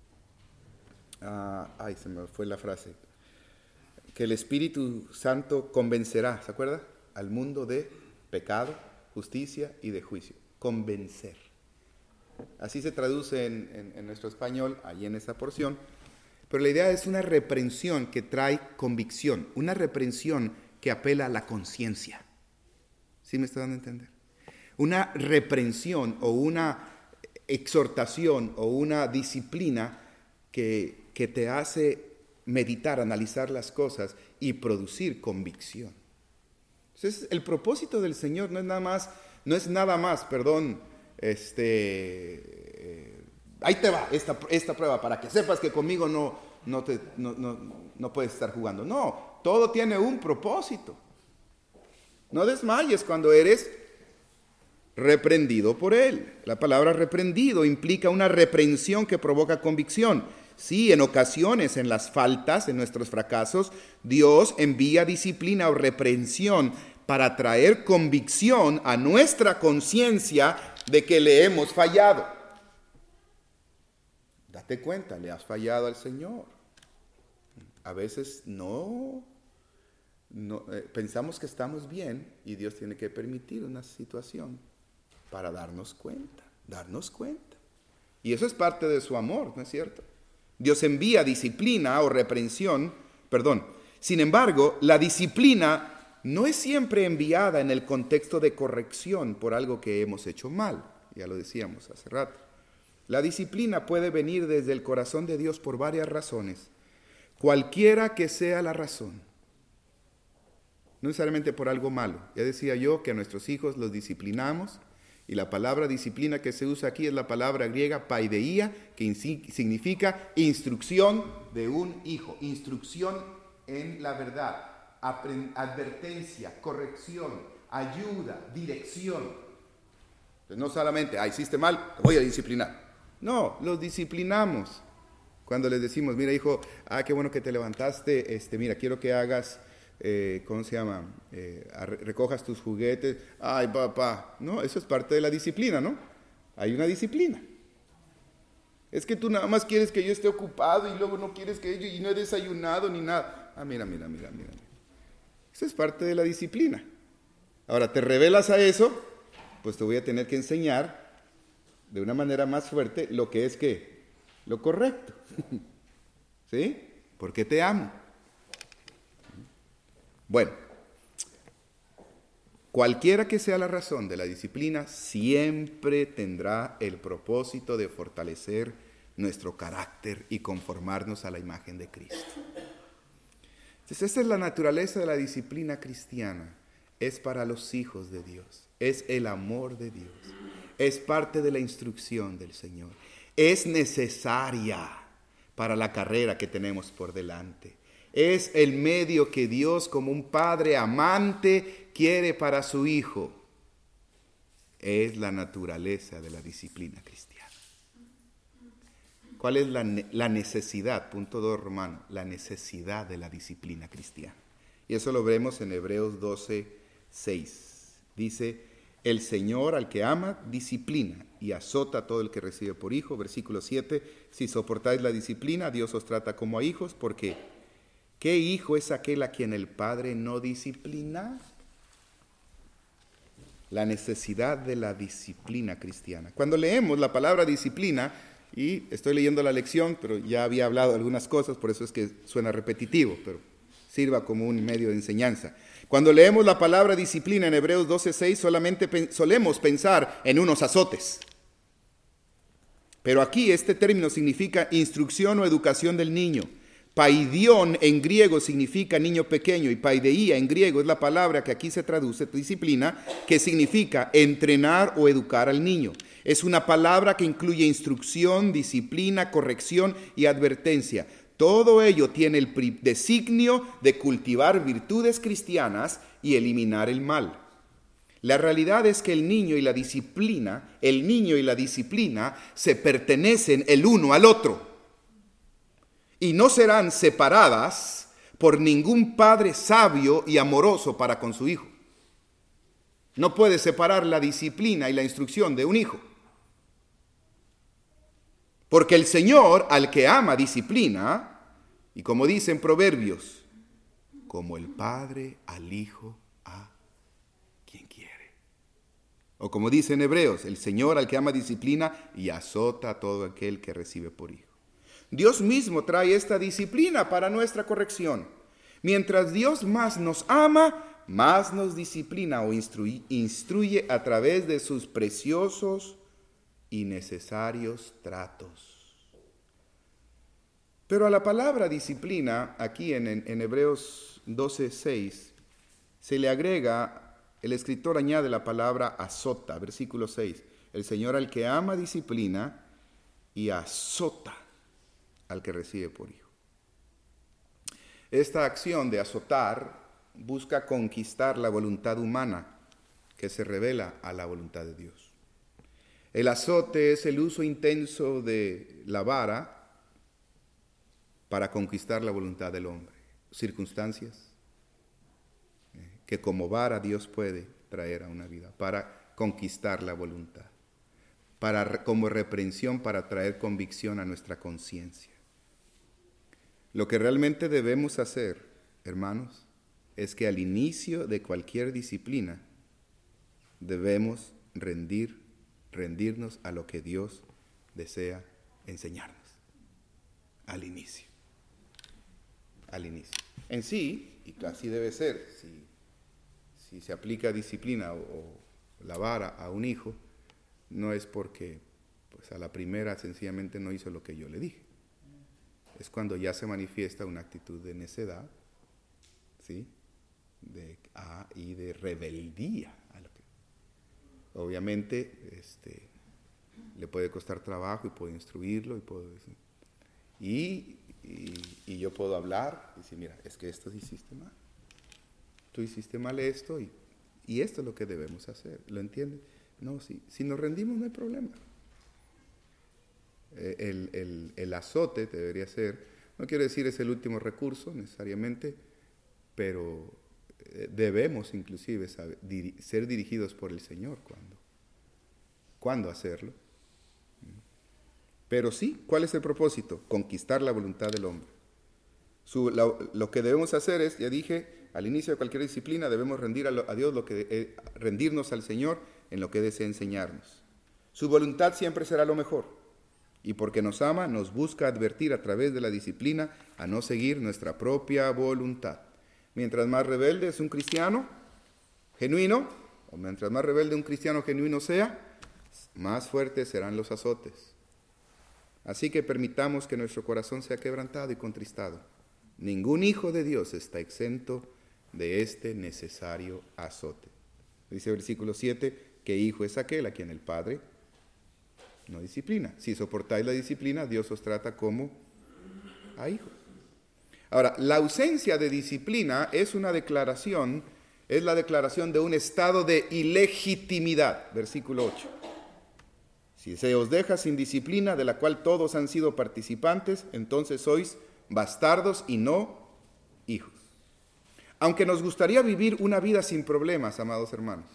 uh, ay, se me fue la frase, que el Espíritu Santo convencerá, ¿se acuerda? Al mundo de pecado, justicia y de juicio. Convencer. Así se traduce en, en, en nuestro español, ahí en esa porción. Pero la idea es una reprensión que trae convicción, una reprensión que apela a la conciencia. ¿Sí me está dando a entender? Una reprensión o una exhortación o una disciplina que, que te hace meditar, analizar las cosas y producir convicción. Entonces, el propósito del Señor no es nada más, no es nada más, perdón, este, eh, ahí te va esta, esta prueba para que sepas que conmigo no, no, te, no, no, no puedes estar jugando. No, todo tiene un propósito. No desmayes cuando eres reprendido por Él. La palabra reprendido implica una reprensión que provoca convicción. Sí, en ocasiones, en las faltas, en nuestros fracasos, Dios envía disciplina o reprensión para traer convicción a nuestra conciencia de que le hemos fallado. Date cuenta, le has fallado al Señor. A veces no, no eh, pensamos que estamos bien y Dios tiene que permitir una situación para darnos cuenta, darnos cuenta. Y eso es parte de su amor, ¿no es cierto? Dios envía disciplina o reprensión, perdón. Sin embargo, la disciplina no es siempre enviada en el contexto de corrección por algo que hemos hecho mal. Ya lo decíamos hace rato. La disciplina puede venir desde el corazón de Dios por varias razones, cualquiera que sea la razón. No necesariamente por algo malo. Ya decía yo que a nuestros hijos los disciplinamos. Y la palabra disciplina que se usa aquí es la palabra griega paideia, que significa instrucción de un hijo, instrucción en la verdad, advertencia, corrección, ayuda, dirección. Entonces no solamente, ah, hiciste mal, te voy a disciplinar. No, los disciplinamos. Cuando les decimos, mira hijo, ah, qué bueno que te levantaste, este, mira, quiero que hagas... Eh, ¿cómo se llama? Eh, recojas tus juguetes. Ay, papá. No, eso es parte de la disciplina, ¿no? hay una disciplina. Es que tú nada más quieres que yo esté ocupado y luego no quieres que yo, y no he desayunado ni nada. Ah, mira, mira, mira, mira. Eso es parte de la disciplina. Ahora, te revelas a eso, pues te voy a tener que enseñar de una manera más fuerte lo que es que lo correcto. ¿Sí? Porque te amo. Bueno, cualquiera que sea la razón de la disciplina, siempre tendrá el propósito de fortalecer nuestro carácter y conformarnos a la imagen de Cristo. Entonces, esta es la naturaleza de la disciplina cristiana. Es para los hijos de Dios. Es el amor de Dios. Es parte de la instrucción del Señor. Es necesaria para la carrera que tenemos por delante. Es el medio que Dios, como un padre amante, quiere para su hijo. Es la naturaleza de la disciplina cristiana. ¿Cuál es la, la necesidad? Punto dos, Romano. La necesidad de la disciplina cristiana. Y eso lo vemos en Hebreos doce, seis. Dice, el Señor al que ama, disciplina y azota a todo el que recibe por hijo. Versículo siete, si soportáis la disciplina, Dios os trata como a hijos, porque ¿qué hijo es aquel a quien el Padre no disciplina? La necesidad de la disciplina cristiana. Cuando leemos la palabra disciplina, y estoy leyendo la lección, pero ya había hablado de algunas cosas, por eso es que suena repetitivo, pero sirva como un medio de enseñanza. Cuando leemos la palabra disciplina en Hebreos doce, seis, solamente pen- solemos pensar en unos azotes. Pero aquí este término significa instrucción o educación del niño. Paidión en griego significa niño pequeño y paideía en griego es la palabra que aquí se traduce disciplina, que significa entrenar o educar al niño. Es una palabra que incluye instrucción, disciplina, corrección y advertencia. Todo ello tiene el designio de cultivar virtudes cristianas y eliminar el mal. La realidad es que el niño y la disciplina, el niño y la disciplina se pertenecen el uno al otro. Y no serán separadas por ningún padre sabio y amoroso para con su hijo. No puede separar la disciplina y la instrucción de un hijo. Porque el Señor al que ama disciplina, y como dicen Proverbios, como el padre al hijo a quien quiere. O como dicen Hebreos, el Señor al que ama disciplina y azota a todo aquel que recibe por hijo. Dios mismo trae esta disciplina para nuestra corrección. Mientras Dios más nos ama, más nos disciplina o instruye, instruye a través de sus preciosos y necesarios tratos. Pero a la palabra disciplina, aquí en, en Hebreos doce, seis, se le agrega, el escritor añade la palabra azota, versículo seis. El Señor al que ama disciplina y azota al que recibe por hijo. Esta acción de azotar busca conquistar la voluntad humana que se revela a la voluntad de Dios. El azote es el uso intenso de la vara para conquistar la voluntad del hombre. Circunstancias eh, que como vara Dios puede traer a una vida para conquistar la voluntad, para, como reprensión para traer convicción a nuestra conciencia. Lo que realmente debemos hacer, hermanos, es que al inicio de cualquier disciplina debemos rendir, rendirnos a lo que Dios desea enseñarnos. Al inicio. Al inicio. En sí, y así debe ser, si, si se aplica disciplina o, o la vara a un hijo, no es porque pues, a la primera sencillamente no hizo lo que yo le dije. Es cuando ya se manifiesta una actitud de necedad, ¿sí? De, ah, y de rebeldía. A lo que, obviamente, este, le puede costar trabajo y puedo instruirlo y puedo decir. Y, y, y yo puedo hablar y decir, mira, es que esto hiciste mal. Tú hiciste mal esto y, y esto es lo que debemos hacer. ¿Lo entiendes? No, si, si nos rendimos no hay problema. El, el, el azote debería ser, no quiero decir es el último recurso necesariamente, pero debemos inclusive saber, dir, ser dirigidos por el Señor cuando, cuándo hacerlo Pero sí, ¿cuál es el propósito? Conquistar la voluntad del hombre. Su, lo, lo que debemos hacer es, ya dije, al inicio de cualquier disciplina debemos rendir a, lo, a Dios, lo que, eh, rendirnos al Señor en lo que desea enseñarnos. Su voluntad siempre será lo mejor. Y porque nos ama, nos busca advertir a través de la disciplina a no seguir nuestra propia voluntad. Mientras más rebelde es un cristiano genuino, o mientras más rebelde un cristiano genuino sea, más fuertes serán los azotes. Así que permitamos que nuestro corazón sea quebrantado y contristado. Ningún hijo de Dios está exento de este necesario azote. Dice el versículo siete, que hijo es aquel a quien el Padre no disciplina. Si soportáis la disciplina, Dios os trata como a hijos. Ahora, la ausencia de disciplina es una declaración, es la declaración de un estado de ilegitimidad. Versículo ocho. Si se os deja sin disciplina, de la cual todos han sido participantes, entonces sois bastardos y no hijos. Aunque nos gustaría vivir una vida sin problemas, amados hermanos,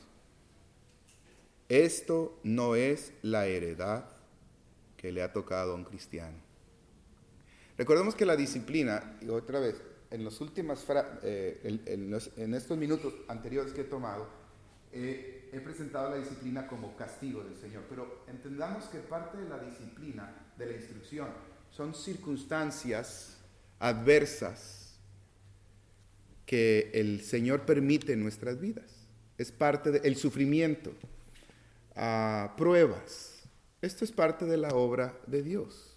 esto no es la heredad que le ha tocado a un cristiano. Recordemos que la disciplina, y otra vez, en, los últimas fra- eh, en, en, los, en estos minutos anteriores que he tomado, eh, he presentado la disciplina como castigo del Señor, pero entendamos que parte de la disciplina, de la instrucción, son circunstancias adversas que el Señor permite en nuestras vidas. Es parte del sufrimiento, uh, pruebas. Esto es parte de la obra de Dios.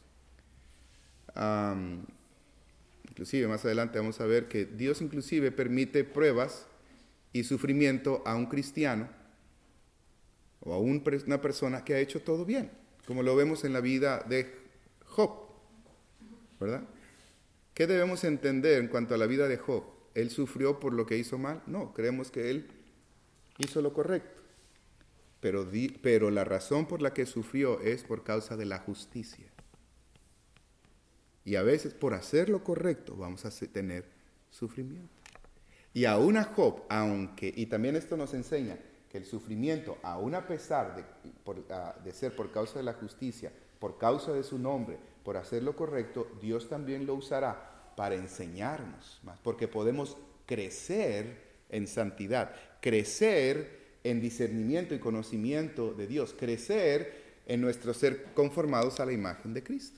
Um, inclusive más adelante vamos a ver que Dios inclusive permite pruebas y sufrimiento a un cristiano o a un, una persona que ha hecho todo bien, como lo vemos en la vida de Job, ¿verdad? ¿Qué debemos entender en cuanto a la vida de Job? ¿Él sufrió por lo que hizo mal? No, creemos que él hizo lo correcto, pero, di, pero la razón por la que sufrió es por causa de la justicia. Y a veces por hacer lo correcto vamos a tener sufrimiento. Y aún a Job, aunque, y también esto nos enseña que el sufrimiento, aún a pesar de, por, uh, de ser por causa de la justicia, por causa de su nombre, por hacer lo correcto, Dios también lo usará para enseñarnos más, porque podemos crecer en santidad, crecer en discernimiento y conocimiento de Dios, crecer en nuestro ser conformados a la imagen de Cristo.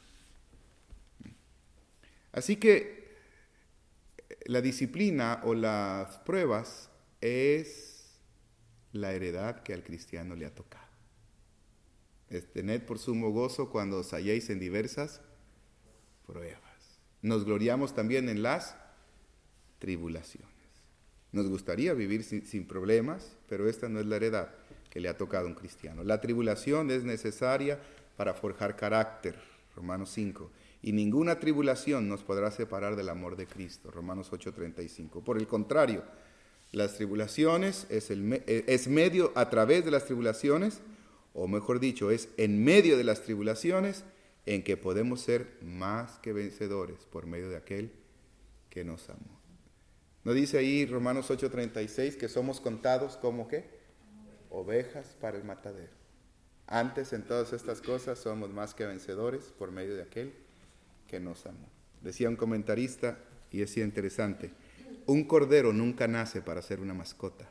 Así que la disciplina o las pruebas es la heredad que al cristiano le ha tocado. Es tened por sumo gozo cuando os halléis en diversas pruebas. Nos gloriamos también en las tribulaciones. Nos gustaría vivir sin, sin problemas, pero esta no es la heredad que le ha tocado a un cristiano. La tribulación es necesaria para forjar carácter, Romanos cinco. Y ninguna tribulación nos podrá separar del amor de Cristo, Romanos ocho treinta y cinco. Por el contrario, las tribulaciones es, el, es medio a través de las tribulaciones, o mejor dicho, es en medio de las tribulaciones en que podemos ser más que vencedores por medio de aquel que nos amó. ¿No dice ahí Romanos ocho treinta y seis que somos contados como qué? Ovejas para el matadero. Antes en todas estas cosas somos más que vencedores por medio de aquel que nos amó. Decía un comentarista, y decía interesante, un cordero nunca nace para ser una mascota.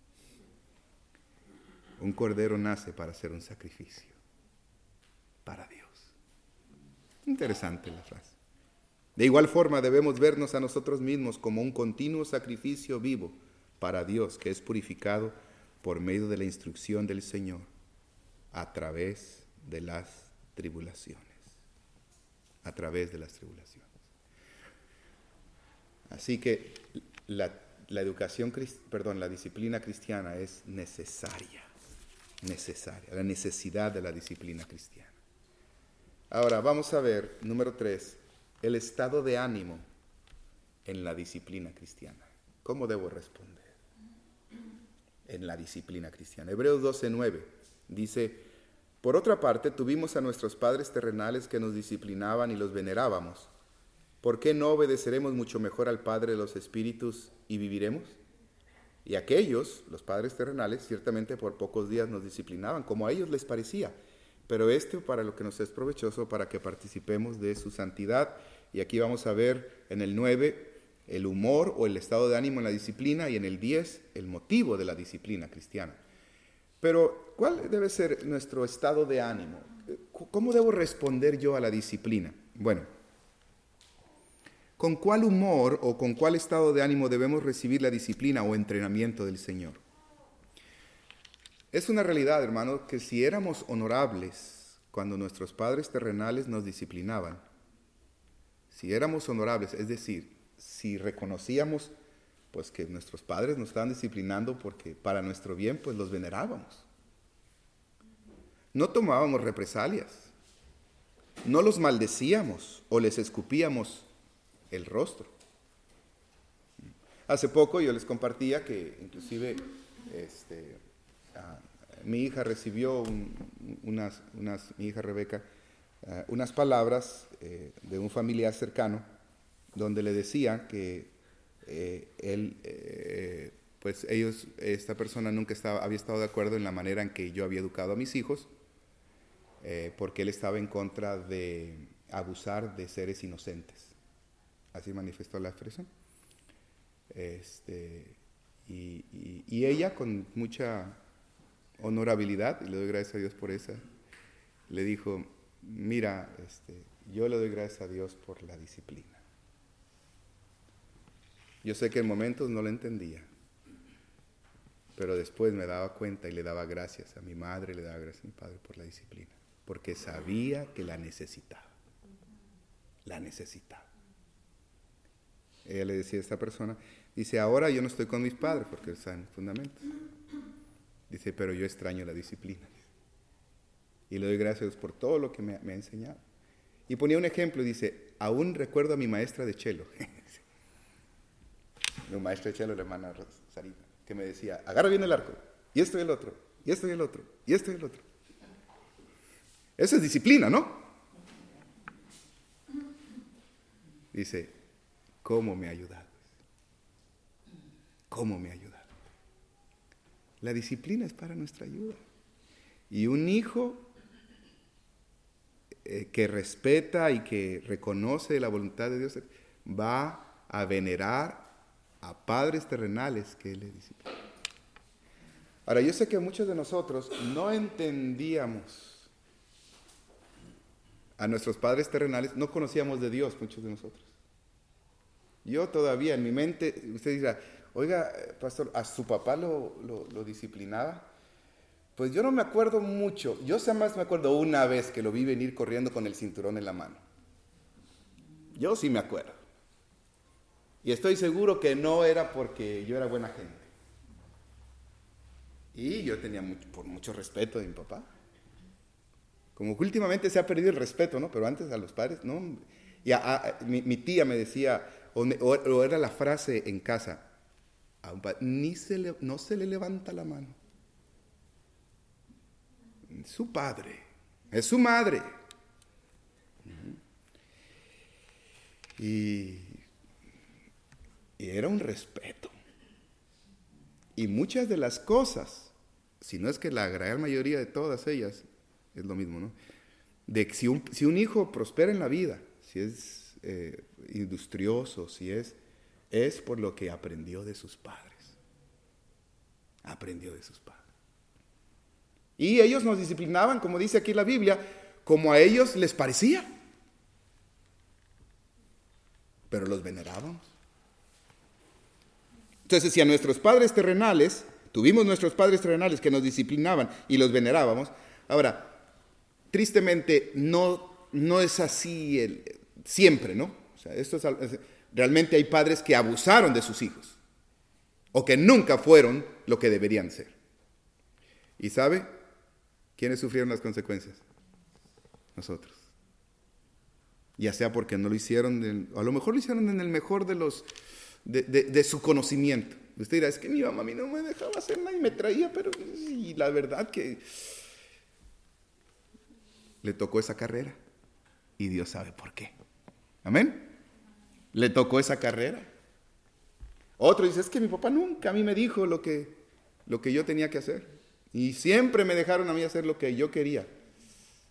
Un cordero nace para ser un sacrificio para Dios. Interesante la frase. De igual forma debemos vernos a nosotros mismos como un continuo sacrificio vivo para Dios, que es purificado por medio de la instrucción del Señor a través de las tribulaciones. A través de las tribulaciones. Así que la, la educación, perdón, la disciplina cristiana es necesaria, necesaria, la necesidad de la disciplina cristiana. Ahora vamos a ver, número tres, el estado de ánimo en la disciplina cristiana. ¿Cómo debo responder en la disciplina cristiana? Hebreos doce nueve dice: por otra parte, tuvimos a nuestros padres terrenales que nos disciplinaban y los venerábamos. ¿Por qué no obedeceremos mucho mejor al Padre de los Espíritus y viviremos? Y aquellos, los padres terrenales, ciertamente por pocos días nos disciplinaban, como a ellos les parecía, pero este para lo que nos es provechoso, para que participemos de su santidad. Y aquí vamos a ver en el nueve el humor o el estado de ánimo en la disciplina, y en el diez el motivo de la disciplina cristiana. Pero, ¿cuál debe ser nuestro estado de ánimo? ¿Cómo debo responder yo a la disciplina? Bueno, ¿con cuál humor o con cuál estado de ánimo debemos recibir la disciplina o entrenamiento del Señor? Es una realidad, hermano, que si éramos honorables cuando nuestros padres terrenales nos disciplinaban, si éramos honorables, es decir, si reconocíamos pues que nuestros padres nos estaban disciplinando porque para nuestro bien, pues los venerábamos. No tomábamos represalias, no los maldecíamos o les escupíamos el rostro. Hace poco yo les compartía que inclusive este, ah, mi hija recibió un, unas, unas, mi hija Rebeca, uh, unas palabras eh, de un familiar cercano donde le decía que eh, él, eh, pues ellos, esta persona nunca estaba, había estado de acuerdo en la manera en que yo había educado a mis hijos, eh, porque él estaba en contra de abusar de seres inocentes. Así manifestó la expresión. Este, y, y, y ella, con mucha honorabilidad, y le doy gracias a Dios por esa, le dijo, mira, este, yo le doy gracias a Dios por la disciplina. Yo sé que en momentos no lo entendía, pero después me daba cuenta y le daba gracias a mi madre, le daba gracias a mi padre por la disciplina, porque sabía que la necesitaba, la necesitaba. Ella le decía a esta persona, dice, ahora yo no estoy con mis padres porque están fundamentos. Dice, pero yo extraño la disciplina. Y le doy gracias a Dios por todo lo que me, me ha enseñado. Y ponía un ejemplo y dice, aún recuerdo a mi maestra de cello. Mi maestra de cello, la hermana Sarita, que me decía, agarra bien el arco, y esto y el otro, y esto y el otro, y esto y el otro. Eso es disciplina, ¿no? Dice, ¿cómo me ha ayudado? ¿Cómo me ha ayudado? La disciplina es para nuestra ayuda. Y un hijo eh, que respeta y que reconoce la voluntad de Dios va a venerar a padres terrenales que Él le disciplina. Ahora, yo sé que muchos de nosotros no entendíamos a nuestros padres terrenales, no conocíamos de Dios, muchos de nosotros. Yo todavía en mi mente, usted dirá, oiga, pastor, ¿a su papá lo, lo, lo disciplinaba? Pues yo no me acuerdo mucho. Yo más me acuerdo una vez que lo vi venir corriendo con el cinturón en la mano. Yo sí me acuerdo. Y estoy seguro que no era porque yo era buena gente. Y yo tenía mucho, por mucho respeto de mi papá. Como que últimamente se ha perdido el respeto, ¿no? Pero antes a los padres, ¿no? Y a, a, mi, mi tía me decía, o, o, o era la frase en casa, a un padre, ni se le, no se le levanta la mano. Su padre, es su madre. Y, y era un respeto. Y muchas de las cosas, si no es que la gran mayoría de todas ellas, es lo mismo, ¿no? De que si un, si un hijo prospera en la vida, si es eh, industrioso, si es, es por lo que aprendió de sus padres. Aprendió de sus padres. Y ellos nos disciplinaban, como dice aquí la Biblia, como a ellos les parecía. Pero los venerábamos. Entonces, si a nuestros padres terrenales, tuvimos nuestros padres terrenales que nos disciplinaban y los venerábamos, ahora, tristemente no, no es así el, siempre, ¿no? O sea, esto es, realmente hay padres que abusaron de sus hijos o que nunca fueron lo que deberían ser. ¿Y sabe quiénes sufrieron las consecuencias? Nosotros. Ya sea porque no lo hicieron, de, a lo mejor lo hicieron en el mejor de los de, de, de su conocimiento. Usted dirá, es que mi mamá a mí no me dejaba hacer nada y me traía, pero y la verdad que le tocó esa carrera y Dios sabe por qué. Amén. Le tocó esa carrera. Otro dice, es que mi papá nunca a mí me dijo lo que, lo que yo tenía que hacer. Y siempre me dejaron a mí hacer lo que yo quería.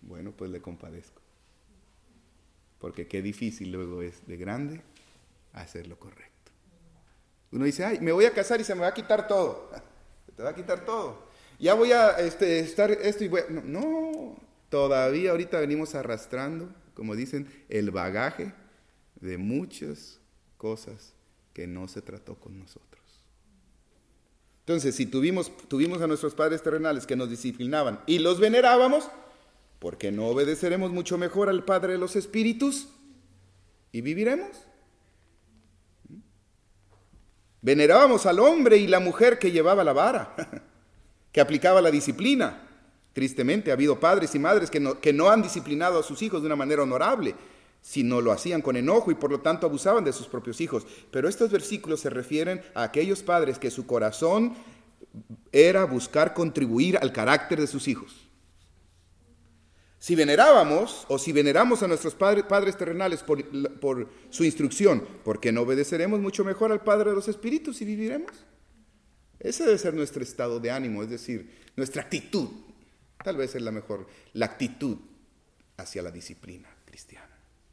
Bueno, pues le compadezco. Porque qué difícil luego es de grande hacer lo correcto. Uno dice, ay, me voy a casar y se me va a quitar todo. Te va a quitar todo. Ya voy a este, estar esto y voy a... No, no, todavía ahorita venimos arrastrando, como dicen, el bagaje de muchas cosas que no se trató con nosotros. Entonces, si tuvimos, tuvimos a nuestros padres terrenales que nos disciplinaban y los venerábamos, ¿por qué no obedeceremos mucho mejor al Padre de los Espíritus y viviremos? Venerábamos al hombre y la mujer que llevaba la vara, que aplicaba la disciplina. Tristemente ha habido padres y madres que no, que no han disciplinado a sus hijos de una manera honorable, sino lo hacían con enojo y por lo tanto abusaban de sus propios hijos. Pero estos versículos se refieren a aquellos padres que su corazón era buscar contribuir al carácter de sus hijos. Si venerábamos o si veneramos a nuestros padres, padres terrenales por, por su instrucción, ¿por qué no obedeceremos mucho mejor al Padre de los Espíritus y viviremos? Ese debe ser nuestro estado de ánimo, es decir, nuestra actitud. Tal vez es la mejor, la actitud hacia la disciplina cristiana.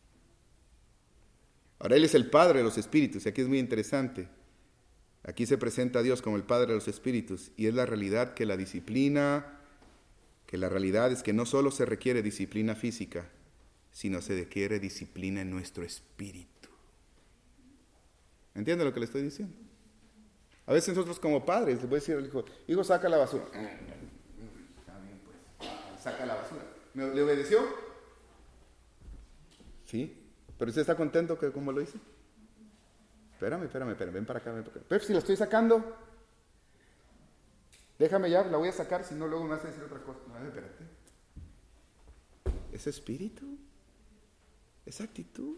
Ahora, Él es el Padre de los Espíritus, y aquí es muy interesante. Aquí se presenta a Dios como el Padre de los Espíritus, y es la realidad que la disciplina, que la realidad es que no solo se requiere disciplina física, sino se requiere disciplina en nuestro espíritu. ¿Entiende lo que le estoy diciendo? A veces nosotros como padres les voy a decir al hijo, hijo, saca la basura. Está bien, pues, saca la basura. ¿Le obedeció? Sí. ¿Pero usted está contento que como lo hice? Espérame, espérame, espérame, ven para acá, ven para acá. Pero si la estoy sacando, déjame ya, la voy a sacar, si no luego me vas a decir otra cosa. No, espérate. Ese espíritu, esa actitud.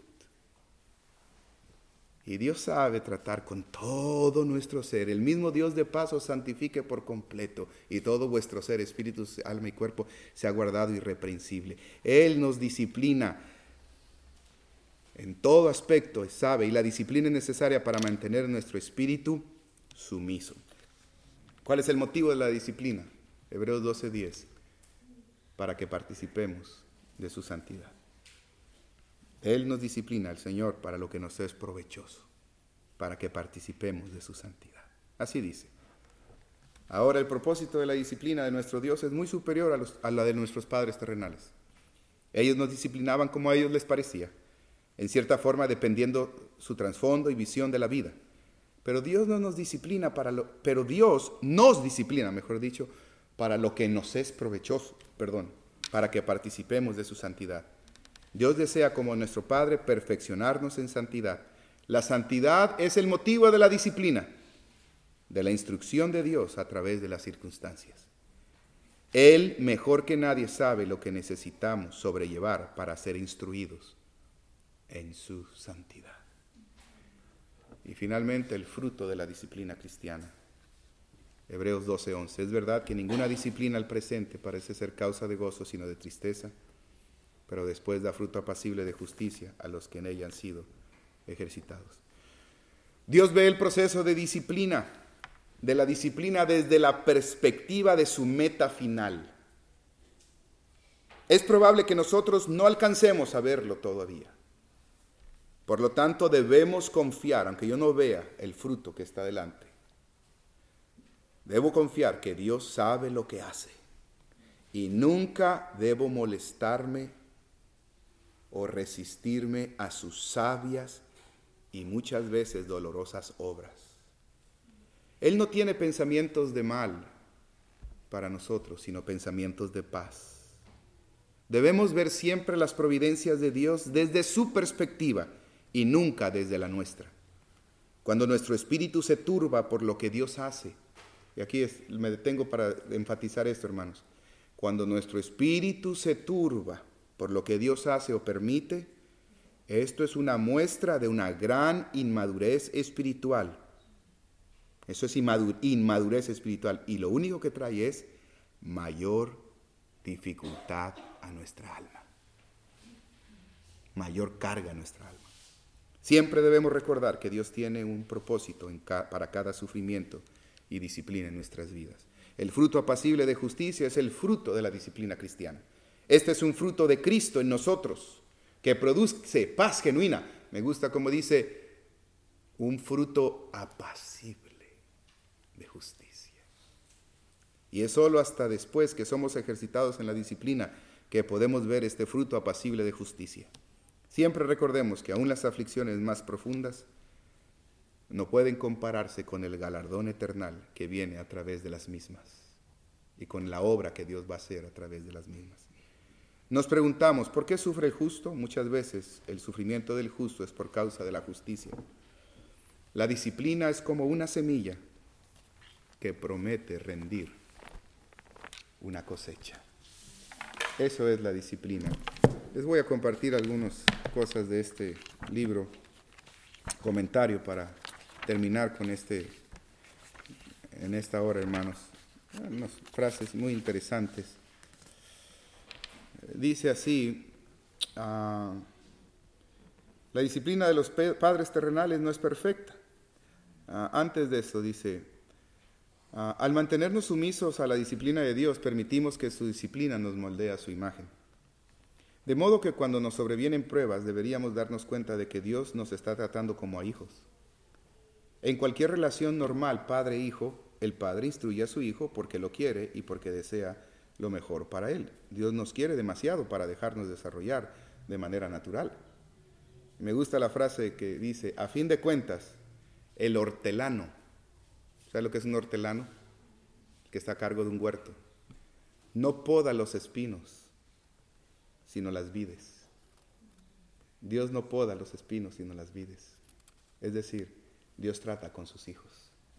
Y Dios sabe tratar con todo nuestro ser. El mismo Dios de paz os santifique por completo, y todo vuestro ser, espíritu, alma y cuerpo, sea guardado irreprensible. Él nos disciplina en todo aspecto, sabe, y la disciplina es necesaria para mantener nuestro espíritu sumiso. ¿Cuál es el motivo de la disciplina? Hebreos doce diez. Para que participemos de su santidad. Él nos disciplina, el Señor, para lo que nos es provechoso, para que participemos de su santidad. Así dice. Ahora, el propósito de la disciplina de nuestro Dios es muy superior a, los, a la de nuestros padres terrenales. Ellos nos disciplinaban como a ellos les parecía, en cierta forma dependiendo su trasfondo y visión de la vida. Pero Dios no nos disciplina para lo, pero Dios nos disciplina, mejor dicho, para lo que nos es provechoso, perdón, para que participemos de su santidad. Dios desea, como nuestro Padre, perfeccionarnos en santidad. La santidad es el motivo de la disciplina, de la instrucción de Dios a través de las circunstancias. Él, mejor que nadie, sabe lo que necesitamos sobrellevar para ser instruidos en su santidad. Y finalmente, el fruto de la disciplina cristiana. Hebreos doce once. Es verdad que ninguna disciplina al presente parece ser causa de gozo, sino de tristeza, pero después da fruto apacible de justicia a los que en ella han sido ejercitados. Dios ve el proceso de disciplina, de la disciplina desde la perspectiva de su meta final. Es probable que nosotros no alcancemos a verlo todavía. Por lo tanto, debemos confiar, aunque yo no vea el fruto que está delante, debo confiar que Dios sabe lo que hace y nunca debo molestarme o resistirme a sus sabias y muchas veces dolorosas obras. Él no tiene pensamientos de mal para nosotros, sino pensamientos de paz. Debemos ver siempre las providencias de Dios desde su perspectiva y nunca desde la nuestra. Cuando nuestro espíritu se turba por lo que Dios hace, y aquí es, me detengo para enfatizar esto, hermanos, cuando nuestro espíritu se turba por lo que Dios hace o permite, esto es una muestra de una gran inmadurez espiritual. Eso es inmadurez espiritual, y lo único que trae es mayor dificultad a nuestra alma, mayor carga a nuestra alma. Siempre debemos recordar que Dios tiene un propósito en ca- para cada sufrimiento y disciplina en nuestras vidas. El fruto apacible de justicia es el fruto de la disciplina cristiana. Este es un fruto de Cristo en nosotros, que produce paz genuina. Me gusta como dice, un fruto apacible de justicia. Y es solo hasta después que somos ejercitados en la disciplina que podemos ver este fruto apacible de justicia. Siempre recordemos que aún las aflicciones más profundas no pueden compararse con el galardón eterno que viene a través de las mismas y con la obra que Dios va a hacer a través de las mismas. Nos preguntamos, ¿por qué sufre el justo? Muchas veces el sufrimiento del justo es por causa de la justicia. La disciplina es como una semilla que promete rendir una cosecha. Eso es la disciplina. Les voy a compartir algunas cosas de este libro, comentario para terminar con este, en esta hora, hermanos. Unas frases muy interesantes. Dice así, uh, la disciplina de los padres terrenales no es perfecta. Uh, antes de eso dice, uh, al mantenernos sumisos a la disciplina de Dios, permitimos que su disciplina nos moldee a su imagen. De modo que cuando nos sobrevienen pruebas, deberíamos darnos cuenta de que Dios nos está tratando como a hijos. En cualquier relación normal, padre-hijo, el padre instruye a su hijo porque lo quiere y porque desea lo mejor para él. Dios nos quiere demasiado para dejarnos desarrollar de manera natural. Me gusta la frase que dice, a fin de cuentas, el hortelano, ¿sabe lo que es un hortelano? Que está a cargo de un huerto. No poda los espinos, sino las vides. Dios no poda los espinos, sino las vides. Es decir, Dios trata con sus hijos.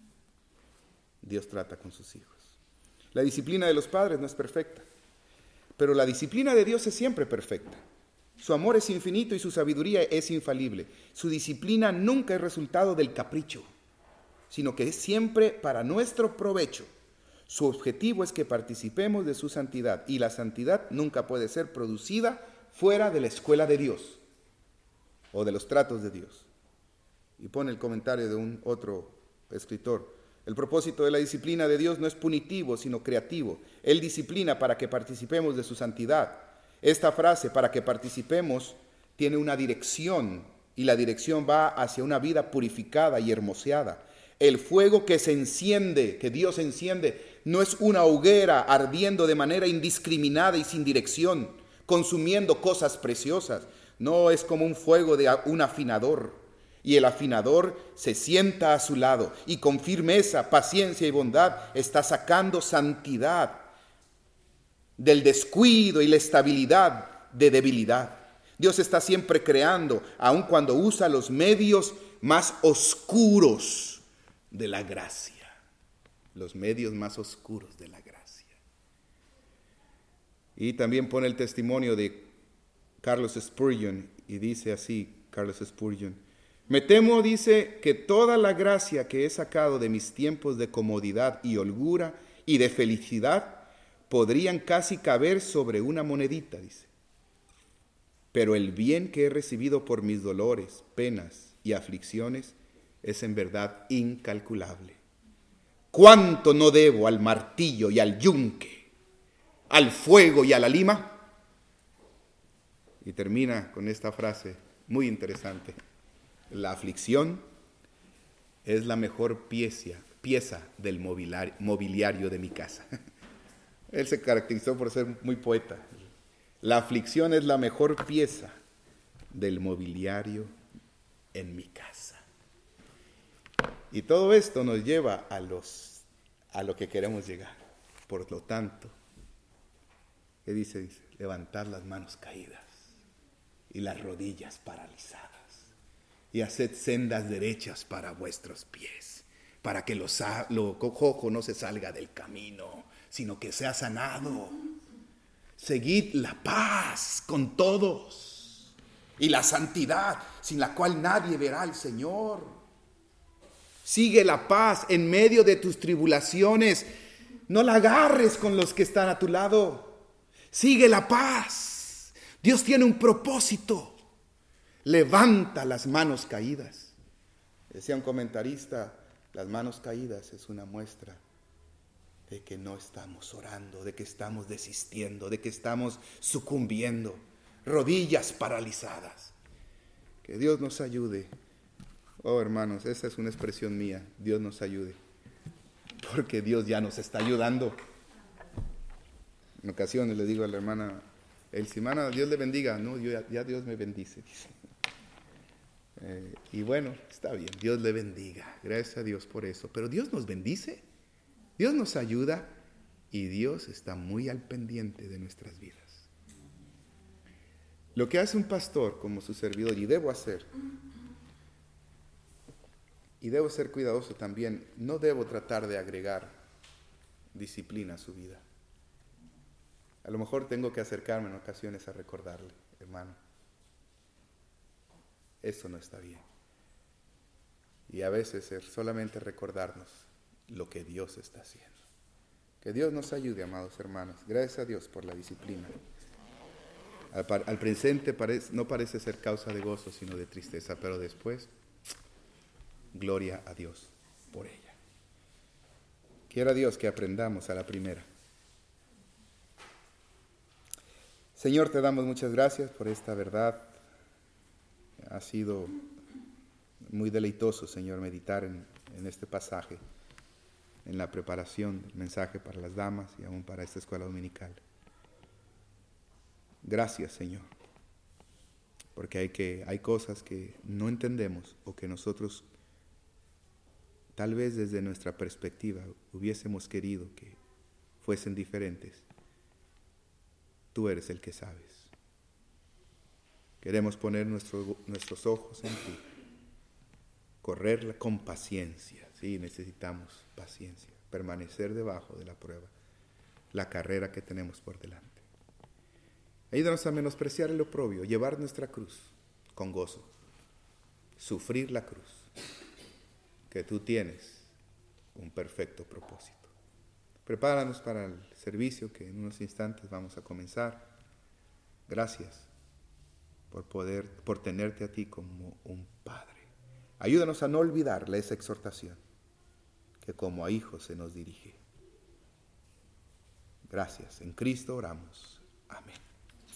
Dios trata con sus hijos. La disciplina de los padres no es perfecta, pero la disciplina de Dios es siempre perfecta. Su amor es infinito y su sabiduría es infalible. Su disciplina nunca es resultado del capricho, sino que es siempre para nuestro provecho. Su objetivo es que participemos de su santidad, y la santidad nunca puede ser producida fuera de la escuela de Dios o de los tratos de Dios. Y pone el comentario de un otro escritor. El propósito de la disciplina de Dios no es punitivo, sino creativo. Él disciplina para que participemos de su santidad. Esta frase, para que participemos, tiene una dirección, y la dirección va hacia una vida purificada y hermoseada. El fuego que se enciende, que Dios enciende, no es una hoguera ardiendo de manera indiscriminada y sin dirección, consumiendo cosas preciosas. No, es como un fuego de un afinador. Y el afinador se sienta a su lado y con firmeza, paciencia y bondad está sacando santidad del descuido y la estabilidad de debilidad. Dios está siempre creando, aun cuando usa los medios más oscuros de la gracia. Los medios más oscuros de la gracia. Y también pone el testimonio de Carlos Spurgeon y dice así, Carlos Spurgeon: me temo, dice, que toda la gracia que he sacado de mis tiempos de comodidad y holgura y de felicidad podrían casi caber sobre una monedita, dice. Pero el bien que he recibido por mis dolores, penas y aflicciones es en verdad incalculable. ¿Cuánto no debo al martillo y al yunque, al fuego y a la lima? Y termina con esta frase muy interesante. La aflicción es la mejor pieza, pieza del mobiliario, mobiliario de mi casa. Él se caracterizó por ser muy poeta. La aflicción es la mejor pieza del mobiliario en mi casa. Y todo esto nos lleva a, los, a lo que queremos llegar. Por lo tanto, ¿qué dice? Dice, levantad las manos caídas y las rodillas paralizadas. Y haced sendas derechas para vuestros pies, para que lo, lo cojo no se salga del camino, sino que sea sanado. Seguid la paz con todos y la santidad, sin la cual nadie verá al Señor. Sigue la paz en medio de tus tribulaciones. No la agarres con los que están a tu lado. Sigue la paz. Dios tiene un propósito. Levanta las manos caídas. Decía un comentarista, las manos caídas es una muestra de que no estamos orando, de que estamos desistiendo, de que estamos sucumbiendo, rodillas paralizadas. Que Dios nos ayude. Oh, hermanos, esa es una expresión mía. Dios nos ayude. Porque Dios ya nos está ayudando. En ocasiones le digo a la hermana Elsie, hermana, Dios le bendiga. No, yo ya, ya Dios me bendice, dice. Eh, y bueno, está bien, Dios le bendiga. Gracias a Dios por eso. Pero Dios nos bendice, Dios nos ayuda y Dios está muy al pendiente de nuestras vidas. Lo que hace un pastor como su servidor, y debo hacer, y debo ser cuidadoso también, no debo tratar de agregar disciplina a su vida. A lo mejor tengo que acercarme en ocasiones a recordarle, hermano, eso no está bien. Y a veces es solamente recordarnos lo que Dios está haciendo. Que Dios nos ayude, amados hermanos. Gracias a Dios por la disciplina. Al, al presente parece, no parece ser causa de gozo, sino de tristeza, pero después, gloria a Dios por ella. Quiera Dios que aprendamos a la primera. Señor, te damos muchas gracias por esta verdad. Ha sido muy deleitoso, Señor, meditar en, en este pasaje, en la preparación del mensaje para las damas y aún para esta escuela dominical. Gracias, Señor, porque hay, que, hay cosas que no entendemos o que nosotros, tal vez desde nuestra perspectiva, hubiésemos querido que fuesen diferentes. Tú eres el que sabes. Queremos poner nuestro, nuestros ojos en ti, correrla con paciencia. Sí, necesitamos paciencia, permanecer debajo de la prueba, la carrera que tenemos por delante. Ayúdanos a menospreciar el oprobio, llevar nuestra cruz con gozo, sufrir la cruz, que tú tienes un perfecto propósito. Prepáranos para el servicio que en unos instantes vamos a comenzar. Gracias por poder, por tenerte a ti como un Padre. Ayúdanos a no olvidarle esa exhortación que como a hijos se nos dirige. Gracias. En Cristo oramos. Amén.